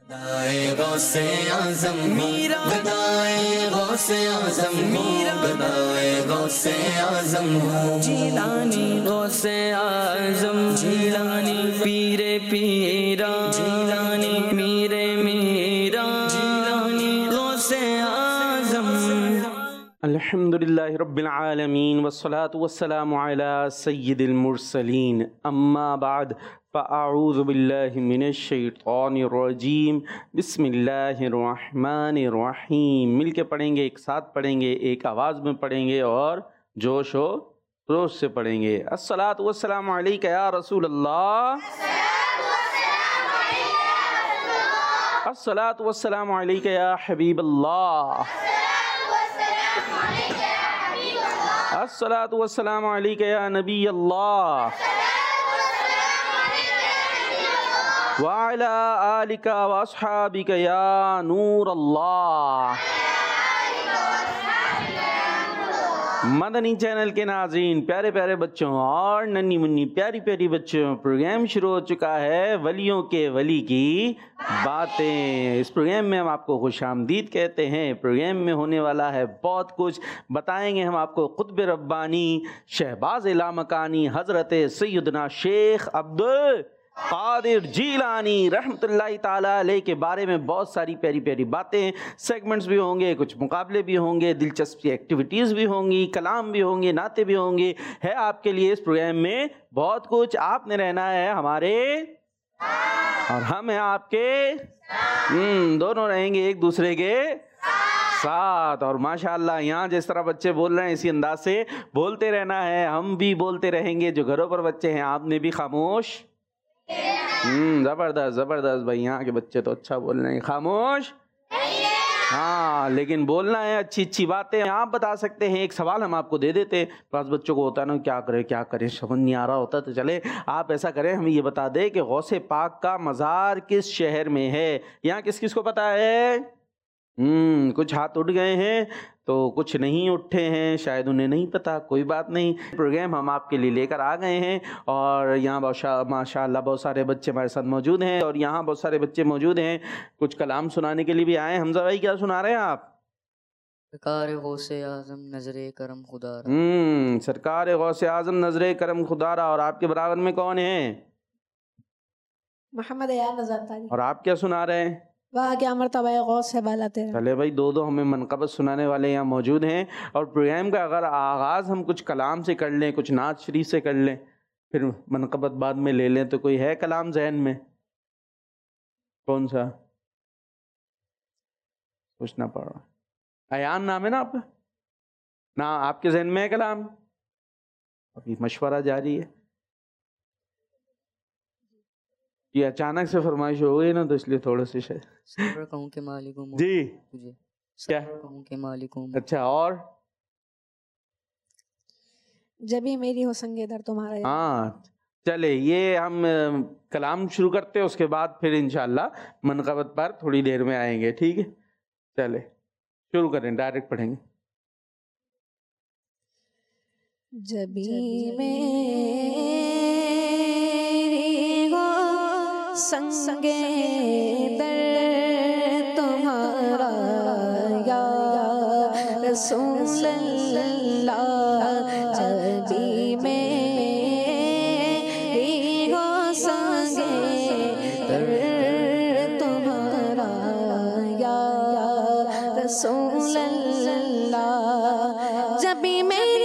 गदाए गौसे आज़म मीरा, गदाए गौसे आज़म मीरा, गदाए गौसे आज़म जीलानी गौसे आज़म जीलानी पीरे पीरा जीलानी मीरे मीरा जीलानी गौसे आज़म। अल्हम्दुलिल्लाहि रब्बिल आलमीन वस्सलातु वस्सलामु अला सय्यिदिल मुरसलीन अम्मा बाद फ़अऊज़ु बिल्लाहि मिनश शैतानिर रजीम बिस्मिल्लाहिर रहमानिर रहीम। मिल के पढ़ेंगे, एक साथ पढ़ेंगे, एक आवाज़ में पढ़ेंगे और जोश व खरोश से पढ़ेंगे। अस्सलातु वस्सलामु अलैका या रसूल अल्लाह, अस्सलातु वस्सलामु अलैका या हबीब अल्लाह, अस्सलातु वस्सलामु अलैका या नबी अल्लाह व अला आलिका व अस्हाबिका या नूर अल्लाह। मदनी चैनल के नाज़रीन, प्यारे प्यारे बच्चों और नन्ही मुन्नी प्यारी प्यारी बच्चों, प्रोग्राम शुरू हो चुका है वलियों के वली की बातें। इस प्रोग्राम में हम आपको खुशामदीद कहते हैं। प्रोग्राम में होने वाला है बहुत कुछ, बताएंगे हम आपको कुतुब रब्बानी शहबाज लामकानी हज़रत सैयदना शेख अब्दुल कादिर जीलानी रहमतुल्लाहि ताला अलैह के बारे में बहुत सारी प्यारी प्यारी बातें। सेगमेंट्स भी होंगे, कुछ मुकाबले भी होंगे, दिलचस्प एक्टिविटीज़ भी होंगी, कलाम भी होंगे, नाते भी होंगे। है आपके लिए इस प्रोग्राम में बहुत कुछ। आपने रहना है हमारे और हम हैं आपके, दोनों रहेंगे एक दूसरे के साथ। और माशाअल्लाह यहाँ जिस तरह बच्चे बोल रहे हैं इसी अंदाज से बोलते रहना है, हम भी बोलते रहेंगे। जो घरों पर बच्चे हैं आपने भी खामोश, जबरदस्त जबरदस्त भाई, यहाँ के बच्चे तो अच्छा बोल रहे हैं। खामोश हाँ, लेकिन बोलना है अच्छी अच्छी बातें। आप बता सकते हैं, एक सवाल हम आपको दे देते। पास बच्चों को होता है ना, क्या करें समझ नहीं आ रहा होता, तो चले आप ऐसा करें, हम ये बता दें कि गौसे पाक का मज़ार किस शहर में है। यहाँ किस किस को पता है? कुछ हाथ उठ गए हैं तो कुछ नहीं उठे हैं, शायद उन्हें नहीं पता। कोई बात नहीं, प्रोग्राम हम आपके लिए लेकर आ गए हैं। और यहाँ माशाअल्लाह बहुत सारे बच्चे हमारे साथ मौजूद हैं और यहाँ बहुत सारे बच्चे मौजूद हैं, कुछ कलाम सुनाने के लिए भी आए हैं। हमजा भाई क्या सुना रहे हैं आप? सरकार गौसे आज़म नजरे करम खुदारा। सरकार गौसे आज़म नजरे करम खुदारा। और आपके बराबर में कौन है? मोहम्मद यार नज़र। और आप क्या सुना रहे हैं? वाह क्या मर्तबा गौस है बाला तेरा। चले भाई, दो हमें मनक़बत सुनाने वाले यहाँ मौजूद हैं। और प्रोग्राम का अगर आगाज़ हम कुछ कलाम से कर लें, कुछ नात शरीफ से कर लें, फिर मनक़बत बाद में ले लें, तो कोई है कलाम जहन में? कौन सा? सोचना पड़ रहा। अयान नाम है ना आपका? ना आपके जहन में है कलाम? अभी मशवरा जारी है। ये अचानक से फरमाइश हो गई ना, तो इसलिए थोड़े से शायद सबर कहूँ के मालिक हूँ जी, तुझे क्या सबर कहूँ के मालिक हूँ। अच्छा, और जब भी मेरी हो संगे दर तुम्हारा। हाँ चले, ये हम कलाम शुरू करते हैं, उसके बाद फिर इंशाअल्लाह मनक़बत पर थोड़ी देर में आएंगे। ठीक है, चले शुरू करें, डायरेक्ट पढ़ेंगे। जबी मेरी हो संगे दर तुम्हारा या रसूल अल्लाह। जबी मेरी हो संगे दर तुम्हारा या रसूल अल्लाह। जबी मेरी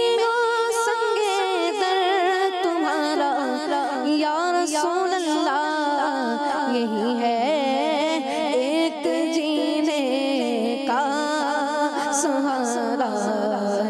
यही है एक जीने का सहारा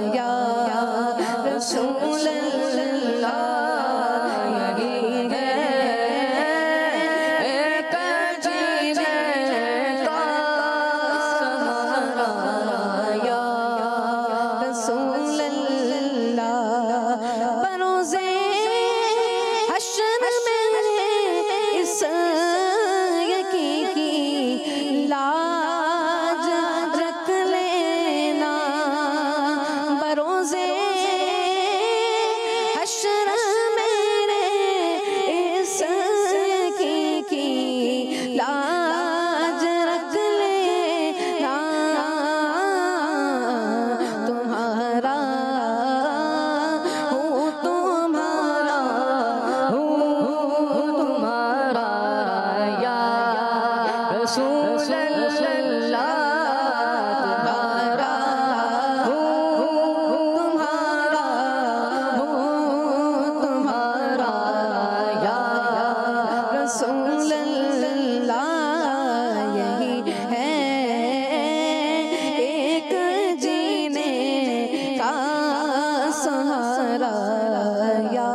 रसूल अल्लाह तुम्हारा हूँ तुम्हारा हूँ तुम्हारा या रसूल अल्लाह यही है एक जीने का सहारा या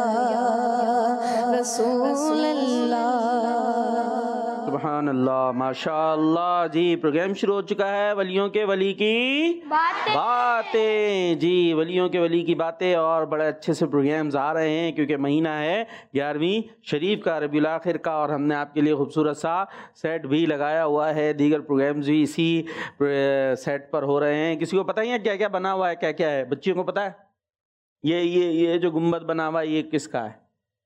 रसूल अल्लाह। सुभान अल्लाह, माशाअल्लाह जी। प्रोग्राम शुरू हो चुका है वलियों के वली की बातें जी, वलियों के वली की बातें। और बड़े अच्छे से प्रोग्राम्स आ रहे हैं क्योंकि महीना है 11वीं शरीफ का, रबीउल आखिर का, और हमने आपके लिए खूबसूरत सा सेट भी लगाया हुआ है। दीगर प्रोग्राम्स भी इसी सेट पर हो रहे हैं। किसी को पता ही है क्या क्या बना हुआ है, क्या क्या है? बच्चियों को पता है? ये जो गुम्बद बना हुआ है ये किसका है?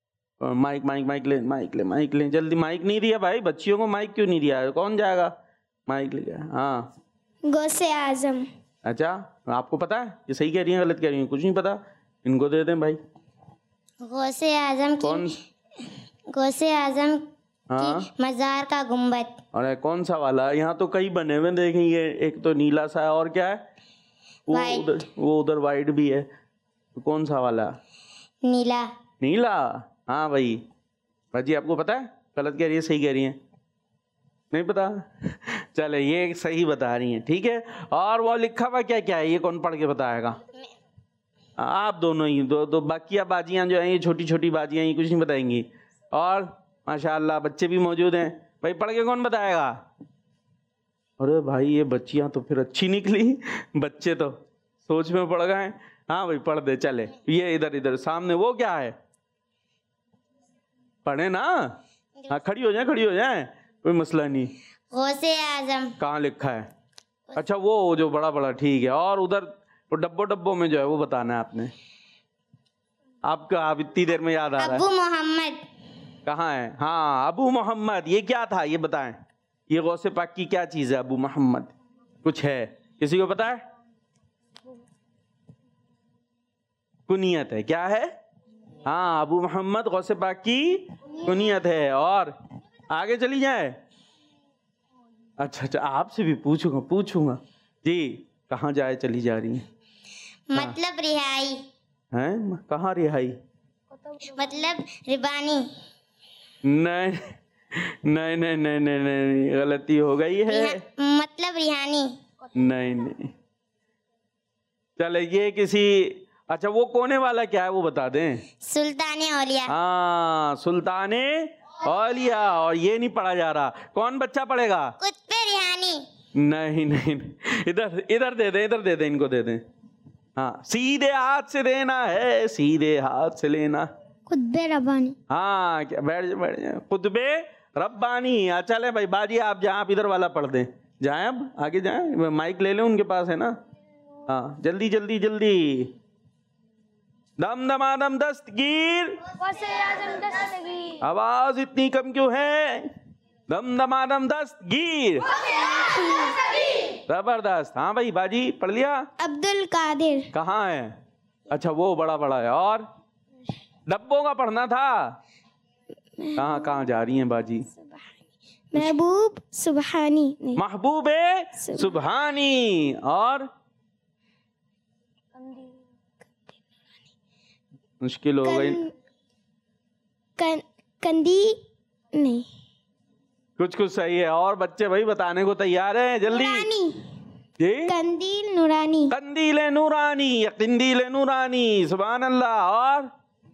माइक ले जल्दी। माइक नहीं दिया भाई, बच्चियों को माइक क्यों नहीं दिया? कौन जाएगा माइक ले गया? हाँ, गौसे आजम। अच्छा, आपको पता है? ये सही कह रही हैं गलत कह रही हैं? कुछ नहीं पता, इनको दे दें भाई। गौसे आजम कौन? गौसे आजम हाँ, की मज़ार का गुम्बद। अरे कौन सा वाला? यहाँ तो कई बने हुए देखेंगे, एक तो नीला सा है और क्या है वो उधर वाइट भी है। तो कौन सा वाला? नीला। हाँ भाई आपको पता है? गलत कह रही है सही कह रही हैं? नहीं पता? चले, ये सही बता रही हैं, ठीक है। और वो लिखा हुआ क्या क्या है ये कौन पढ़ के बताएगा? आप दोनों ही दो बाकी बाजियां जो हैं ये छोटी छोटी बाजियां, ये कुछ नहीं बताएंगी। और माशाअल्लाह बच्चे भी मौजूद हैं भाई, पढ़ के कौन बताएगा? अरे भाई ये बच्चियां तो फिर अच्छी निकली, बच्चे तो सोच में पड़ गए। हाँ भाई पढ़ दे। चले, ये इधर सामने वो क्या है? पढ़े ना। हाँ, खड़ी हो जाए, कोई मसला नहीं। गौसे आजम। कहाँ लिखा है? अच्छा वो जो बड़ा, ठीक है। और उधर वो डब्बों में जो है वो बताना है आपने। आपका आप इतनी देर में याद आ रहा है? अबू मोहम्मद। कहाँ है? हाँ, अबू मोहम्मद। ये क्या था ये बताएं? ये गौसे पाक की क्या चीज है? अबू मोहम्मद कुछ है? किसी को पता है? कुनियत है। क्या है? हाँ, अबू मोहम्मद गौसे पाक की कुनियत है। और आगे चली जाए। अच्छा, आपसे भी पूछूंगा जी। कहाँ जाए चली जा रही हैं? मतलब रिहाई हैं? कहाँ रिहाई? मतलब रिबानी। नहीं, गलती हो गई है। मतलब रिहानी। नहीं। चले, ये किसी, अच्छा वो कोने वाला क्या है वो बता दें? सुल्ताने औलिया। हाँ, सुल्ताने औलिया। और ये नहीं पढ़ा जा रहा, कौन बच्चा पढ़ेगा? कुतबे रिहानी। नहीं, इधर दे दे, इनको दे दें। हाँ, सीधे हाथ से देना है, सीधे हाथ से लेना। कुतबे रब्बानी। हाँ, क्या बैठ जाए। कुतबे रब्बानी। चले भाई बाजी, आप जहाँ आप इधर वाला पढ़ दें। जाए, अब आगे जाए, माइक ले लें, उनके पास है ना। हाँ, जल्दी। दम दमादम दस्तगीर। आवाज इतनी कम क्यों है? दम दमादम दस्तगीर। जबरदस्त। हाँ भाई बाजी पढ़ लिया? अब्दुल कादिर। कहाँ है? अच्छा वो बड़ा है। और डब्बों का पढ़ना था। कहाँ जा रही हैं बाजी? महबूब सुबहानी। महबूबे सुबहानी। और मुश्किल हो गई। कंदी नहीं, कुछ सही है। और बच्चे भाई बताने को तैयार हैं, जल्दी जी। कंदील नूरानी। कंदील नूरानी या कंदील नूरानी। सुभान अल्लाह। और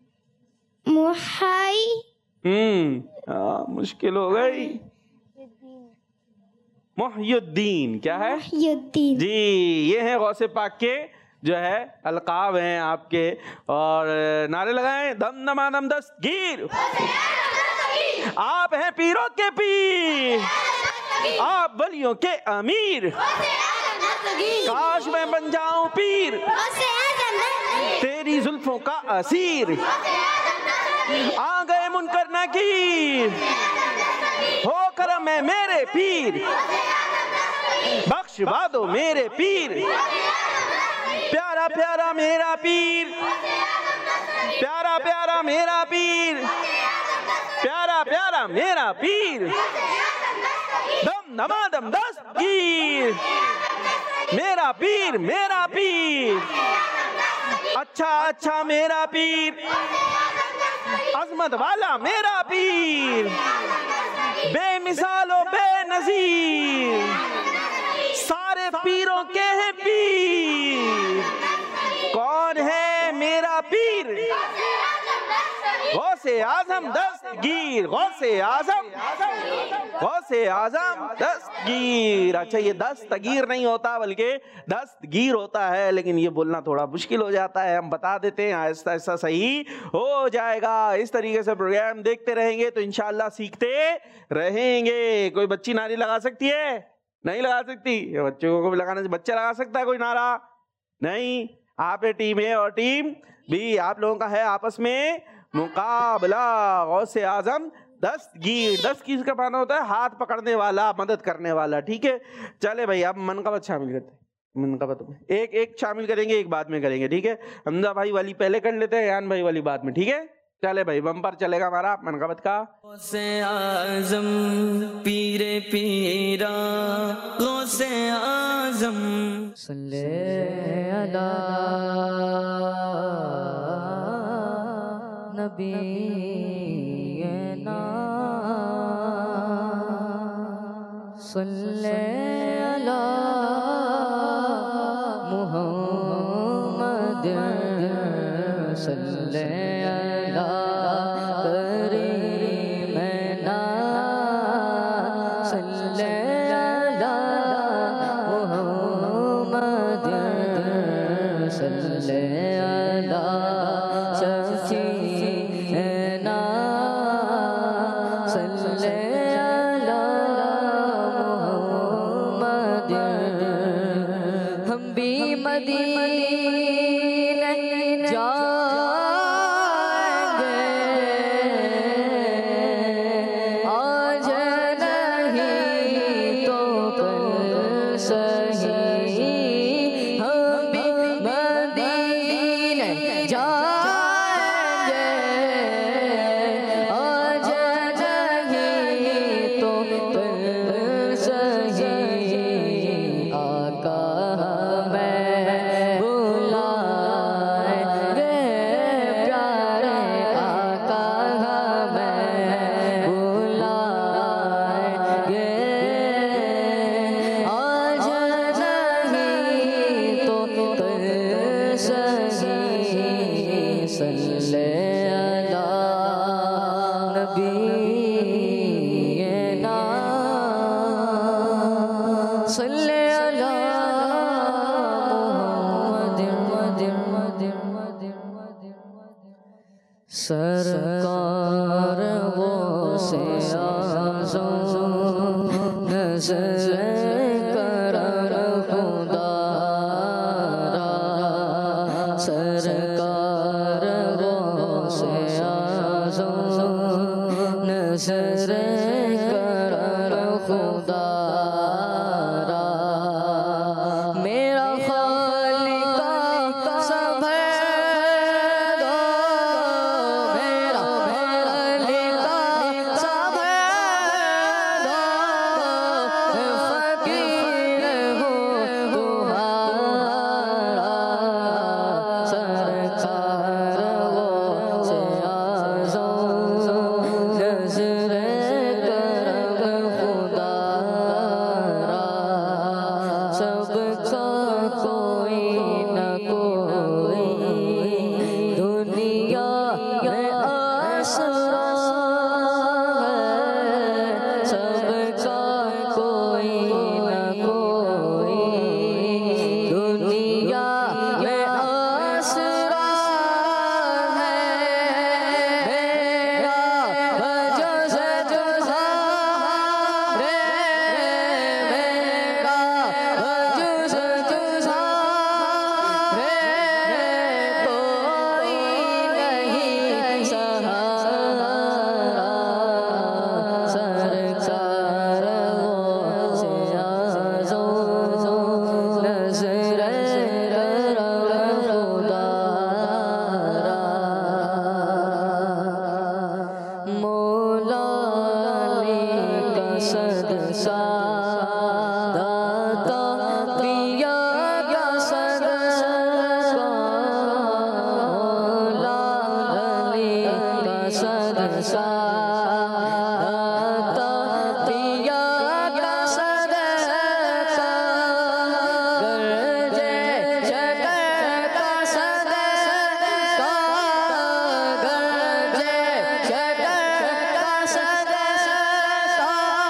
मुहाई। मुश्किल हो गई। मुहय्युद्दीन। क्या है? मुहय्युद्दीन जी। ये है गौसे पाक के जो है अलकाब हैं आपके। और नारे लगाएं, दम दमादम दस्तगीर। आप हैं पीरों के पीर, आप वलियों के अमीर। काश मैं बन जाऊं पीर, तेरी जुल्फों का असीर। आ गए मुनकर नकीर, हो करम है मेरे पीर। बख्शवा दो मेरे पीर, प्यारा प्यारा मेरा पीर। प्यारा प्यारा मेरा पीर, प्यारा प्यारा मेरा पीर। दम दमादम दस्तगीर, मेरा पीर मेरा पीर, अच्छा अच्छा मेरा पीर, अजमत वाला मेरा पीर, बेमिसालो बेनज़ीर, सारे पीरों के हैं पीर। कौन है मेरा पीर? गौसे आजम दस्तगीर, गौसे आजम, गौसे आजम दस्तगीर। अच्छा, ये दस्तगीर नहीं होता बल्कि दस्तगीर होता है, लेकिन ये बोलना थोड़ा मुश्किल हो जाता है। हम बता देते हैं, आहिस्ता आहिस्ता सही हो जाएगा। इस तरीके से प्रोग्राम देखते रहेंगे तो इंशाल्लाह सीखते रहेंगे। कोई बच्ची नारी लगा सकती है? नहीं लगा सकती। बच्चों को भी लगाने से बच्चा लगा सकता है कोई नारा? नहीं। आप टीम ए और टीम बी, आप लोगों का है आपस में मुकाबला। गौसे आजम दस्तगीर, दस्तगीर का माना होता है हाथ पकड़ने वाला, मदद करने वाला। ठीक है, चले भाई अब मनकबत शामिल करते हैं। मनकबत एक एक शामिल करेंगे, एक बाद में करेंगे। ठीक है, हमजा भाई वाली पहले कर लेते हैं, यान भाई वाली बाद में। ठीक है, चले भाई बम्पर चलेगा हमारा मनकबत का। गौसे आजम पीरे पीरा, गौसे आजम सल्ले अला नबीना, सल्ले अला मुहम्मद, सल्ले अला करीमना, सल्ले अला मुहम्मद, सल्ले अला शफीना, सल्ले अला मुहम्मद। हम भी मदीने जाएंगे, आज नहीं तो कल सही। हम भी मदीने जाएंगे, आज नहीं तो कल सही। आका हमें बुलाएंगे, प्यारे आका हमें बुलाएंगे, आज नहीं तो कल सही। सल्ले अला नबीना, सल्ले अला मुहम्मद। सरकार वो से आज़म नज़र करम खुदारा, सरकार वो से आज़म नज़र करम खुदारा। मेरा खालिका सब है दो, मेरा खालिका सब है दो, दाता पिया का सदका मौला अली का सदका दाता पिया का सदका गरजे शकर का सदका गरजे शकर का सदका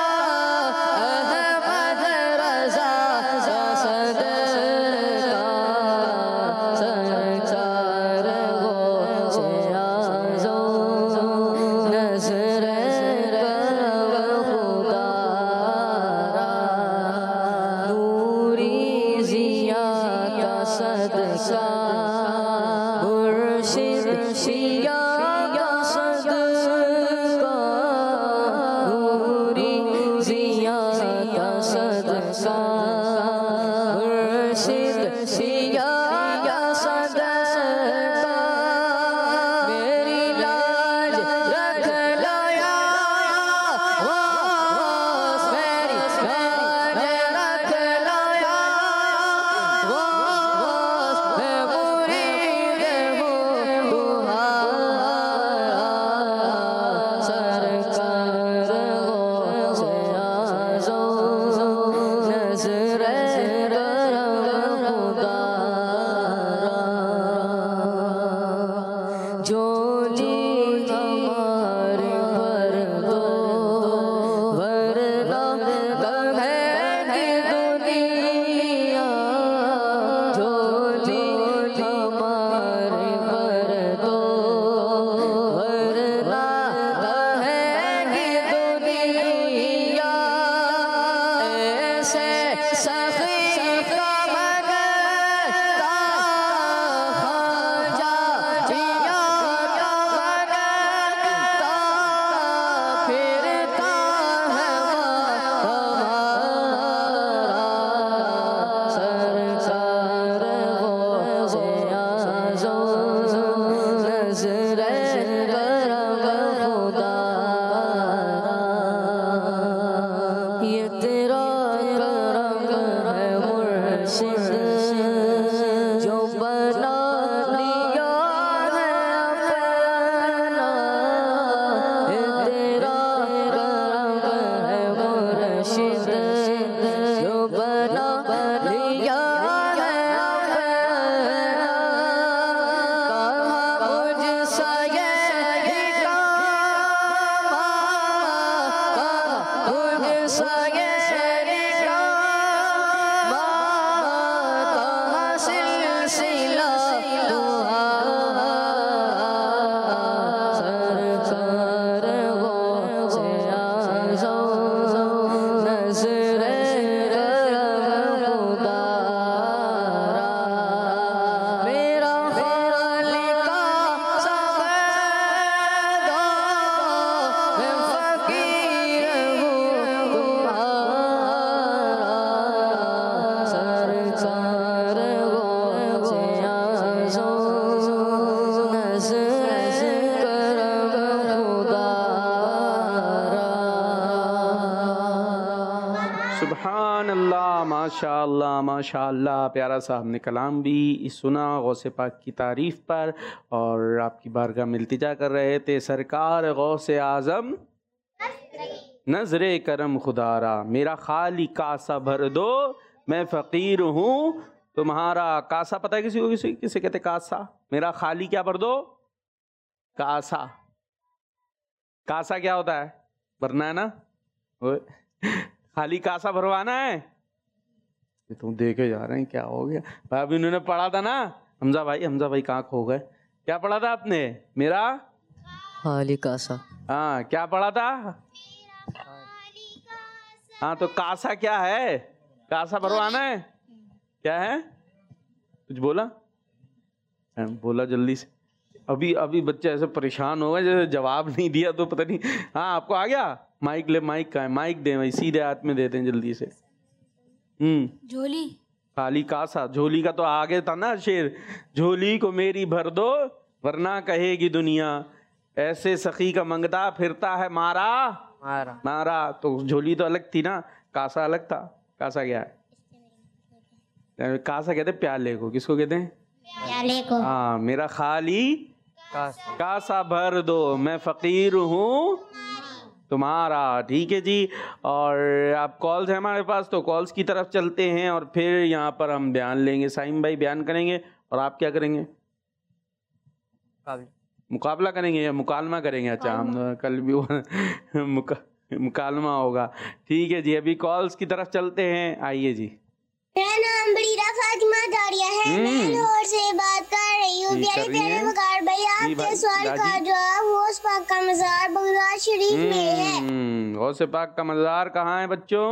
अहमद रज़ा का सदका सरकार हो से आज़ो नज़र करम खुदारा नूरी ज़िया का सदका मुर्शिद शिया का सदका नूरी ज़िया का सदका मुर्शिद शिया का सदका मेरी लाज रख लो या वास मेरी लाज रख लो या वास मैं मुरीद हूँ तुम्हारा सरकार हो से आज़ो नज़र करम खुदारा जोली हमारे भर दो वरना गम है कि दुनिया जोली हमारे भर दो वरना गम है कि दुनिया ऐसे सखी का मनता खाजा पिया का मनता फिरता है हमारा सरकार हो से आज़ो नज़र करम खुदारा ये तेरा करम है मुर्शिद जो बना लिया है अपना ये तेरा करम है मुर्शिद जो बना लिया है अपना कहा मुझसा ये काम कहा मुझसा ये काम कहा सिलसिला तुम्हारा सरकार हो से आज़ो नज़र करम खुदारा मेरा खालिका सबदा मैं फकीर हूँ तुम्हारा सरकार हो से आज़ो नज़र करम खुदारा सुबहान अल्लाह, माशा अल्लाह, माशा अल्लाह। प्यारा सा हमने कलाम भी सुना गौसे पाक की तारीफ़ पर और आपकी बारगाह में इल्तिजा कर रहे थे। सरकार गौसे आज़म नज़रे करम खुदारा मेरा खाली कासा भर दो मैं फ़कीर हूँ तुम्हारा। कासा पता है किसी को? किसे कहते कासा? मेरा खाली क्या भर दो? कासा। कासा क्या होता है? भरना है ना? खाली कासा भरवाना है। ये तुम देखे जा रहे हैं क्या हो गया भाई? अभी उन्होंने पढ़ा था ना हमजा भाई कहाँ खो गए? क्या पढ़ा था आपने? मेरा खाली कासा। हाँ, क्या पढ़ा था? हाँ, तो कासा क्या है? कासा भरवाना है। क्या है? कुछ बोला? बोला जल्दी से। अभी बच्चे ऐसे परेशान हो गए जैसे जवाब नहीं दिया तो पता नहीं। हाँ, आपको आ गया? माइक ले, माइक का है? माइक दे भाई, सीधे हाथ में देते हैं जल्दी से। झोली। खाली कासा, झोली का तो आगे था ना शेर, झोली को मेरी भर दो वरना कहेगी दुनिया, ऐसे सखी का मंगता फिरता है मारा मारा। तो झोली तो अलग थी ना, कासा अलग था, कासा क्या है? कासा कहते प्याले को, किसको कहते हैं? प्याले को। हाँ, मेरा खाली कासा भर दो, मैं फकीर हूँ तुम्हारा। ठीक है जी। और आप कॉल्स हैं हमारे पास, तो कॉल्स की तरफ चलते हैं और फिर यहाँ पर हम बयान लेंगे। साइम भाई बयान करेंगे और आप क्या करेंगे? मुकाबला करेंगे या मुकालमा करेंगे? अच्छा, हम कल भी मुकालमा होगा। ठीक है जी, अभी कॉल्स की तरफ चलते हैं। आइए जी। मेरा नाम बरीरा फातिमा दारिया है, मैं लाहौर से बात कर रही हूँ। प्यारे प्यारे वकार भाई, आपके सवाल का जवाब गौस पाक का मज़ार बगदाद शरीफ में है। गौस पाक का मज़ार कहाँ है बच्चों?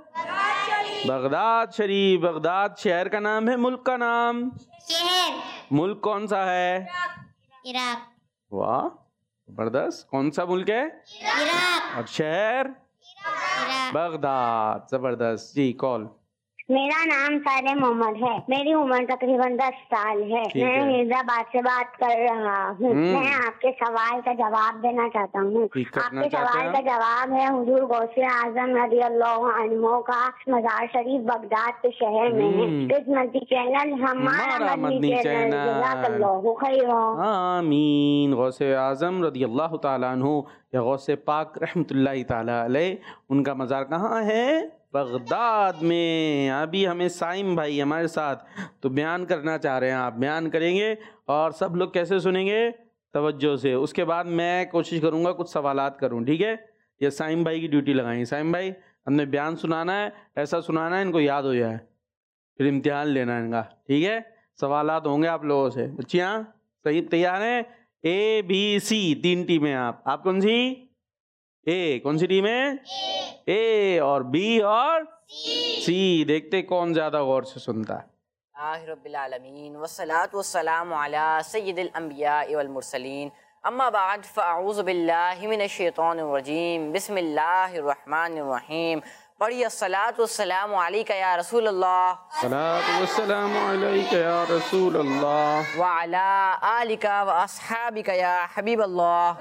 बगदाद शरीफ। बगदाद शहर का नाम है, मुल्क का नाम? शहर। मुल्क कौन सा है? इराक। वाह, जबरदस्त। कौन सा मुल्क है? इराक। और शहर? बगदाद। जबरदस्त जी। कॉल। मेरा नाम सारे मोहम्मद है, मेरी उम्र तकरीबन 10 साल है। मैं हैदराबाद से बात कर रहा हूँ। मैं आपके सवाल का जवाब देना चाहता हूँ। आपके सवाल का जवाब है, हुजूर गौसे आजम रज़ियल्लाहु अन्हु का मज़ार शरीफ बगदाद के शहर में है। किस्मती चैनल हमारा मदनी चैनल। जज़ाकल्लाहु खैरन। आमीन। गौसे आजम रज़ियल्लाहु ताला अन्हु या गौसे पाक रहमतुल्लाहि ताला अलैह, उनका मज़ार कहाँ है? बगदाद में। अभी हमें साइम भाई हमारे साथ तो बयान करना चाह रहे हैं, आप बयान करेंगे और सब लोग कैसे सुनेंगे? तवज्जो से। उसके बाद मैं कोशिश करूंगा कुछ सवालात करूं, ठीक है? ये साइम भाई की ड्यूटी लगाएंगे। साइम भाई, हमने बयान सुनाना है, ऐसा सुनाना है इनको याद हो जाए, फिर इम्तिहान लेना है इनका, ठीक है? सवालात होंगे आप लोगों से। बच्चियाँ सही तैयार हैं? A B C 3 टीमें। आप कौन सी? ए। कौन सी टीम है? ए। और बी और सी। देखते कौन ज्यादा गौर से सुनता है। रब्बिल आलमीन वस्सलातु वस्सलामु अला सय्यिदिल अंबिया वल मुरसलीन, अम्मा बाद फ़अऊज़ु बिल्लाहि मिनश शैतानिर रजीम, बिस्मिल्लाहिर रहमानिर रहीम। पढ़िए अस्सलातु वस्सलामु अलैका या रसूल अल्लाह, सलातु वस्सलामु अलैका या रसूल अल्लाह, व अला आलिका व अस्हाबिका या हबीब अल्लाह,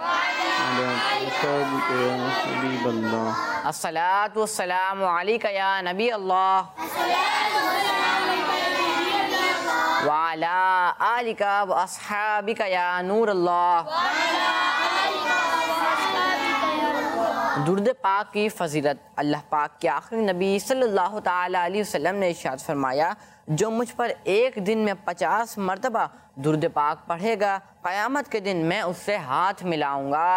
अस्सलातु वस्सलामु अलैका या नबी अल्लाह, व अला आलिका व अस्हाबिका या नूर अल्लाह। दुरूद पाक की फ़ज़ीलत। अल्लाह पाक के आखिरी नबी सल्लल्लाहु ताला अलैहि वसल्लम ने इरशाद फरमाया, जो मुझ पर एक दिन में 50 मरतबा दुरूद पाक पढ़ेगा, क़यामत के दिन मैं उससे हाथ मिलाऊंगा।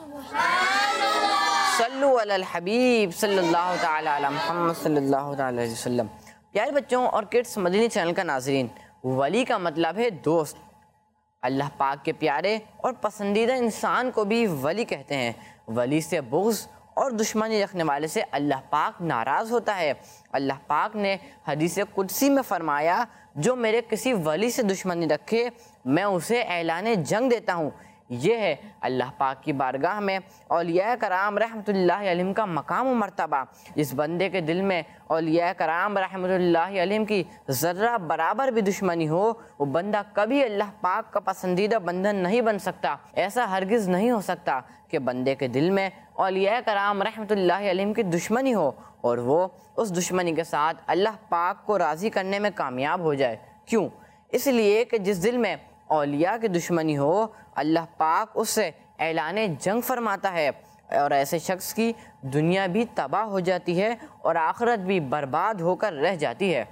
सल्लु अलल हबीब सल्लल्लाहु ताला अला मुहम्मद सल्लल्लाहु ताला अलैहि वसल्लम। प्यारे बच्चों और किड्स मदनी चैनल का नाज़रीन, वली का मतलब है दोस्त। अल्लाह पाक के प्यारे और पसंदीदा इंसान को भी वली कहते हैं। वली से बुग़्ज़ और दुश्मनी रखने वाले से अल्लाह पाक नाराज़ होता है। अल्लाह पाक ने हदीस कुदसी में फरमाया, जो मेरे किसी वली से दुश्मनी रखे मैं उसे ऐलान जंग देता हूँ। ये है अल्लाह पाक की बारगाह में औलिया कराम रहमतुल्लाहि अलैहिम का मकाम व मर्तबा। इस बंदे के दिल में औलिया कराम रहमतुल्लाहि अलैहिम की ज़र्रा बराबर भी दुश्मनी हो, वो बंदा कभी अल्लाह पाक का पसंदीदा बंदा नहीं बन सकता। ऐसा हरगिज़ नहीं हो सकता कि बंदे के दिल में औलिया कराम रहमतुल्लाहि अलैहिम की दुश्मनी हो और वो उस दुश्मनी के साथ अल्लाह पाक को राज़ी करने में कामयाब हो जाए। क्यों? इसलिए कि जिस दिल में औलिया की दुश्मनी हो, अल्लाह पाक उससे ऐलान जंग फरमाता है और ऐसे शख्स की दुनिया भी तबाह हो जाती है और आखिरत भी बर्बाद होकर रह जाती है।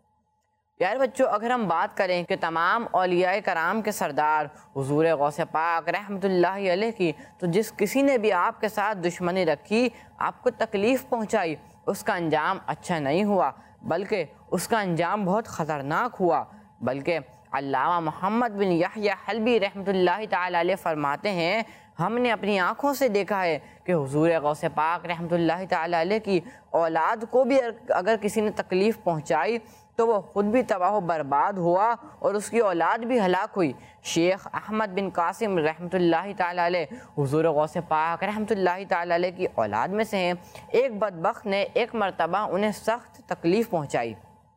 प्यारे बच्चों, अगर हम बात करें कि तमाम औलिया कराम के सरदार हुजूर गौसे पाक रहमतुल्लाहि अलैह की, तो जिस किसी ने भी आपके साथ दुश्मनी रखी, आपको तकलीफ़ पहुँचाई, उसका अंजाम अच्छा नहीं हुआ, बल्कि उसका अंजाम बहुत ख़तरनाक हुआ। बल्कि अल्लामा मोहम्मद बिन यहया हलबी रहमतुल्लाहि ताला अलैह फरमाते हैं, हमने अपनी आँखों से देखा है कि हुजूर गौसे पाक रहमतुल्लाहि ताला अलैह की औलाद को भी अगर किसी ने तकलीफ़ पहुँचाई तो वो ख़ुद भी तबाह बर्बाद हुआ और उसकी औलाद भी हलाक हुई। शेख अहमद बिन कासिम रहमतुल्लाहि ताला अलैह हुजूर गौसे पाक रहमतुल्लाहि ताला अलैह की औलाद में से हैं। एक बदबख्त ने एक मरतबा उन्हें सख्त तकलीफ़ पहुँचाई।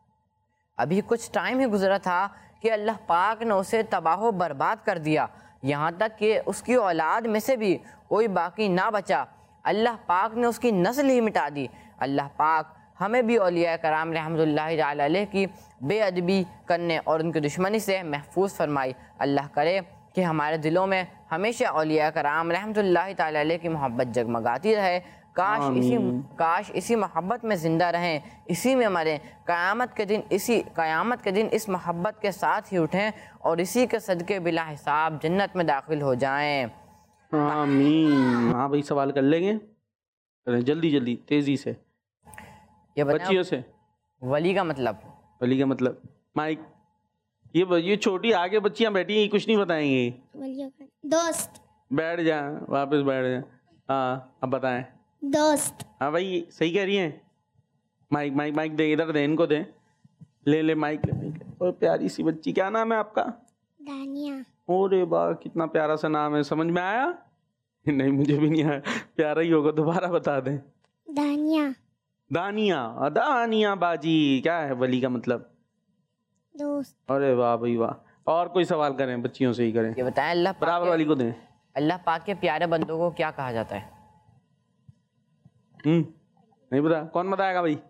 अभी कुछ टाइम ही गुजरा था कि अल्लाह पाक ने उसे तबाह बर्बाद कर दिया, यहाँ तक कि उसकी औलाद में से भी कोई बाकी ना बचा। अल्लाह पाक ने उसकी नस्ल ही मिटा दी। अल्लाह पाक हमें भी औलिया कराम रहमतुल्लाहि ताला अलैह की बेअदबी करने और उनकी दुश्मनी से महफूज फरमाई। अल्लाह करे कि हमारे दिलों में हमेशा औलिया कराम रहमतुल्लाहि ताला अलैह की मोहब्बत जगमगाती रहे। काश इसी मोहब्बत में ज़िंदा रहें, इसी में मरें, क़यामत के दिन इस मोहब्बत के साथ ही उठें और इसी के सदक़े बिला हिसाब जन्नत में दाखिल हो जाएं। आमीन। हाँ भाई, सवाल कर लेंगे जल्दी जल्दी तेज़ी से। ये बच्चियों से वली का मतलब माइक, ये छोटी आगे बच्चियां बैठी हैं, कुछ नहीं बताएंगी। दोस्त। बैठ जा, वापस बैठ जा। हाँ अब बताएं। दोस्त। हाँ भाई सही कह रही हैं। माइक माइक माइक दे, इधर दे, इनको दे, ले माइक ले। और प्यारी सी बच्ची, क्या नाम है आपका? दानिया। अरे वाह, कितना प्यारा सा नाम है। समझ में आया? नहीं मुझे भी नहीं आया, प्यारा ही होगा। दोबारा बता दें। दानिया। दानिया बाजी। क्या है वली का मतलब? दोस्त। अरे वाह भाई वाह। और कोई सवाल करें, बच्चियों से ही करें। ये बताएं, अल्लाह बराबर वाली को दें। अल्लाह पाक के प्यारे बंदों को क्या कहा जाता है? नहीं पता, कौन बताएगा भाई?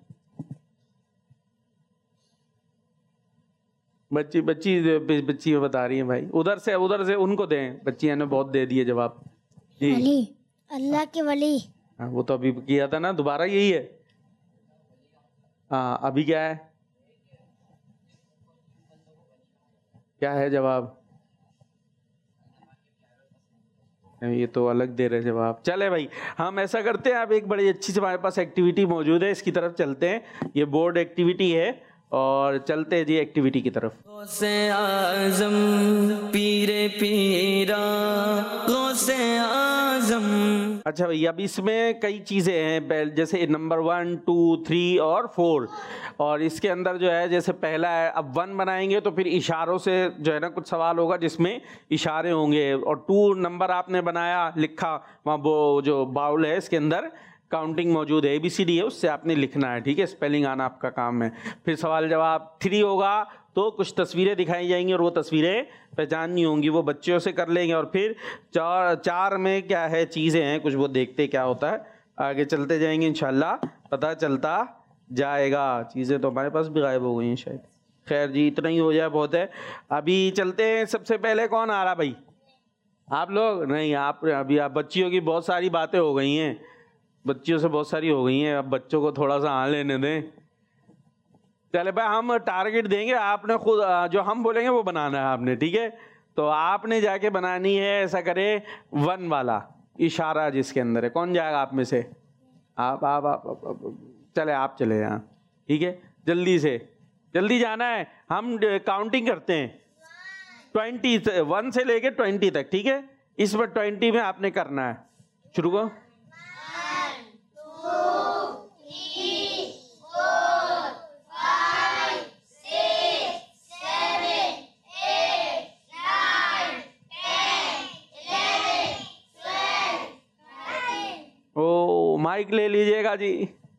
बच्ची बता रही है भाई। उधर से उनको दें, बच्चियां ने बहुत दे दिए जवाब। वली, अल्लाह के वली। हाँ वो तो अभी किया था ना, दोबारा यही है। हाँ अभी क्या है? क्या है जवाब? ये तो अलग दे रहे जवाब। चले भाई, हम ऐसा करते हैं, अब एक बड़ी अच्छी से हमारे पास एक्टिविटी मौजूद है, इसकी तरफ चलते हैं। ये बोर्ड एक्टिविटी है और चलते हैं जी एक्टिविटी की तरफ। गौसे आज़म पीरे पीरा, गौसे आज़म। अच्छा भाई, अब इसमें कई चीज़ें हैं, जैसे नंबर 1, 2, 3 और 4। और इसके अंदर जो है, जैसे पहला है, अब 1 बनाएंगे तो फिर इशारों से जो है ना कुछ सवाल होगा जिसमें इशारे होंगे। और 2 नंबर आपने बनाया, लिखा, वहाँ वो जो बाउल है इसके अंदर काउंटिंग मौजूद है, ABCD है, उससे आपने लिखना है, ठीक है। स्पेलिंग आना आपका काम है। फिर सवाल जवाब 3 होगा तो कुछ तस्वीरें दिखाई जाएंगी और वो तस्वीरें पहचाननी होंगी, वो बच्चों से कर लेंगे। और फिर 4 में क्या है, चीज़ें हैं कुछ, वो देखते क्या होता है, आगे चलते जाएंगे इंशाल्लाह, पता चलता जाएगा। चीज़ें तो हमारे पास भी गायब हो गई हैं शायद। खैर जी, इतना ही हो जाए, बहुत है। अभी चलते हैं। सबसे पहले कौन आ रहा भाई? आप लोग? नहीं, आप अभी बच्चियों की बहुत सारी बातें हो गई हैं, बच्चियों से बहुत सारी हो गई हैं, अब बच्चों को थोड़ा सा हाँ लेने दें। चले भाई, हम टारगेट देंगे, आपने खुद जो हम बोलेंगे वो बनाना है आपने, ठीक है। तो आपने जाके बनानी है, ऐसा करे 1 वाला इशारा जिसके अंदर है। कौन जाएगा आप में से? आप चले, आप चले यहाँ, ठीक है। जल्दी से, जल्दी जाना है। हम काउंटिंग करते हैं 20 से, 1 से लेके 20 तक, ठीक है। इस पर 20 में आपने करना है। शुरू करो। 1, 2, 3, 4, 5, 6, 7, 8, 9, 10, 11, 12, 13। ओ माइक ले लीजिएगा जी,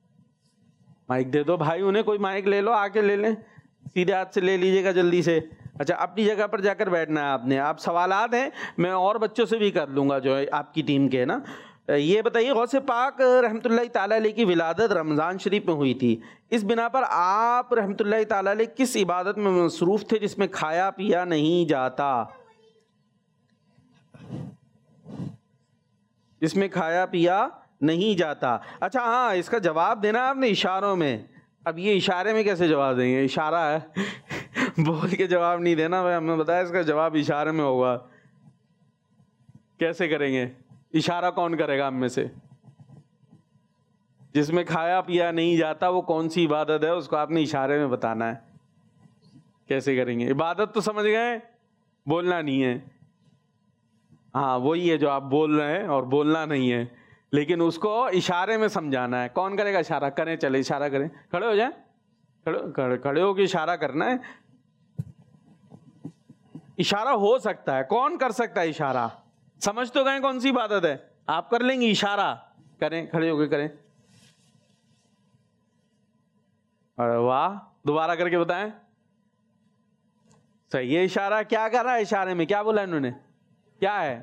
माइक दे दो भाई उन्हें, कोई माइक ले लो, आके ले लें, सीधे हाथ से ले लीजिएगा जल्दी से। अच्छा, अपनी जगह पर जाकर बैठना है आपने। आप सवालात हैं, मैं और बच्चों से भी कर लूँगा जो है आपकी टीम के, ना। ये बताइए, गौसे पाक रहमतुल्लाहि ताला अलैह की विलादत रमज़ान शरीफ में हुई थी। इस बिना पर आप रहमतुल्लाहि ताला अलैह किस इबादत में मसरूफ़ थे जिसमें खाया पिया नहीं जाता? जिसमें खाया पिया नहीं जाता। अच्छा हाँ, इसका जवाब देना आपने इशारों में। अब ये इशारे में कैसे जवाब देंगे? इशारा है बोल के जवाब नहीं देना भाई, हमने बताया इसका जवाब इशारे में होगा। कैसे करेंगे? इशारा कौन करेगा हम में से? जिसमें खाया पिया नहीं जाता वो कौन सी इबादत है, उसको आपने इशारे में बताना है। कैसे करेंगे? इबादत तो समझ गए, बोलना नहीं है। हाँ वही है जो आप बोल रहे हैं और बोलना नहीं है, लेकिन उसको इशारे में समझाना है। कौन करेगा इशारा? करें, चले इशारा करें, खड़े हो जाए, खड़े हो के इशारा करना है। इशारा हो सकता है, कौन कर सकता है इशारा? समझ तो गए कौन सी इबादत है? आप कर लेंगे इशारा, करें, खड़े होके करें। अरे वाह, दोबारा करके बताएं। सही है इशारा। क्या कर रहा है इशारे में? क्या बोला इन्होंने? क्या है?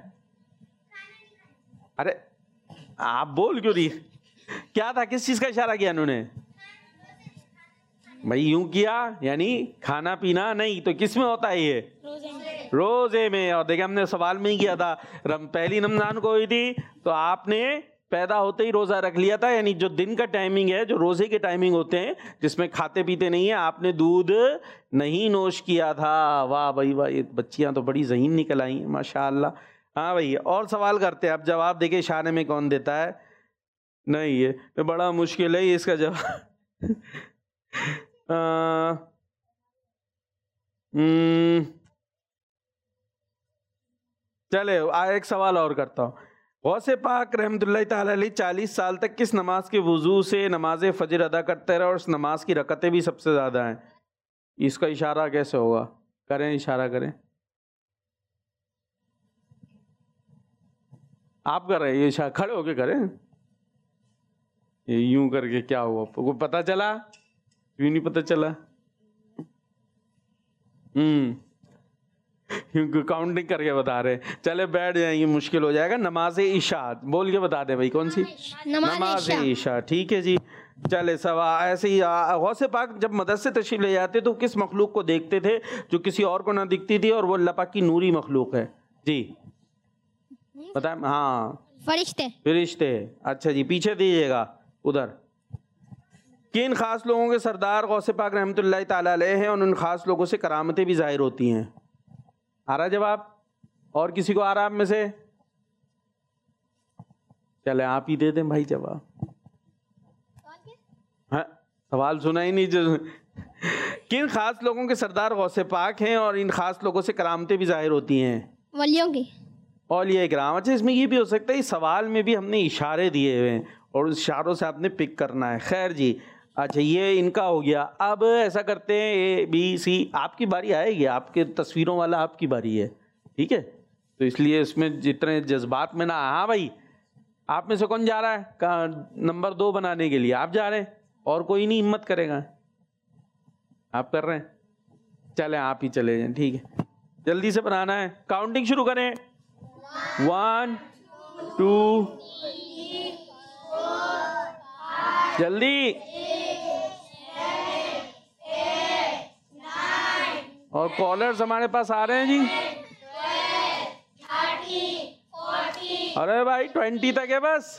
अरे आप बोल क्यों रही? क्या था? किस चीज का इशारा किया इन्होंने? भाई यूं किया यानी खाना पीना नहीं, तो किस में होता है ये? रोजे में। और देखिए हमने सवाल में ही किया था, पहली रमजान को हुई थी तो आपने पैदा होते ही रोजा रख लिया था, यानी जो दिन का टाइमिंग है, जो रोजे के टाइमिंग होते हैं जिसमें खाते पीते नहीं है, आपने दूध नहीं नोश किया था। वाह भाई वाह, ये बच्चियां तो बड़ी ज़हीन निकल आई माशाअल्लाह। हाँ भाई, और सवाल करते हैं। अब जवाब देखे इशारे में कौन देता है? नहीं, ये बड़ा मुश्किल है इसका जवाब। चले एक सवाल और करता हूँ। गौसे पाक रहमतुल्लाह ताला अलैह 40 साल तक किस नमाज के वजू से नमाज फजर अदा करते रहे और उस नमाज की रकतें भी सबसे ज़्यादा हैं? इसका इशारा कैसे होगा? करें, इशारा करें। आप कर रहे हैं ये इशारा, खड़े होके करें। ये यूं करके क्या हुआ? आपको पता चला? क्यों नहीं पता चला? क्योंकि काउंटिंग करके बता रहे। चले बैठ जाएंगे, मुश्किल हो जाएगा। नमाज इशा बोल के बता दे भाई, कौन सी? नमाज इशा। ठीक है जी। चले सवा ऐसे ही गौसे पाक जब मदरसे तशरीफ ले जाते तो किस मखलूक को देखते थे जो किसी और को ना दिखती थी और वो अल्लाह पाक की नूरी मखलूक है? जी बताएं। हाँ, फरिश्ते। फरिश्ते। अच्छा जी, पीछे दीजिएगा उधर। किन खास लोगों के सरदार गौसे पाक रहमतुल्लाह ताला अलैह हैं और उन खास लोगों से करामतें भी जाहिर होती हैं? आ रहा जवाब? और किसी को आ रहा आप में से? चले आप ही दे दें भाई जवाब। हाँ, सवाल सुना ही नहीं जो। किन खास लोगों के सरदार गौसे पाक हैं और इन खास लोगों से करामतें भी जाहिर होती हैं? वलियों की। औलिया किराम। अच्छा, इसमें ये भी हो सकता है इस सवाल में भी हमने इशारे दिए हुए हैं और उस इशारों से आपने पिक करना है। खैर जी, अच्छा ये इनका हो गया। अब ऐसा करते हैं ए बी सी, आपकी बारी आएगी, आपके तस्वीरों वाला आपकी बारी है, ठीक है? तो इसलिए इसमें जितने जज्बात में ना। हाँ भाई, आप में से कौन जा रहा है नंबर 2 बनाने के लिए? आप जा रहे हैं और कोई नहीं हिम्मत करेगा? आप कर रहे हैं? चले आप ही चले जाए, ठीक है। जल्दी से बनाना है, काउंटिंग शुरू करें। 1 2 जल्दी। और कॉलर्स हमारे पास आ रहे हैं जी। अरे भाई 20 तक है बस।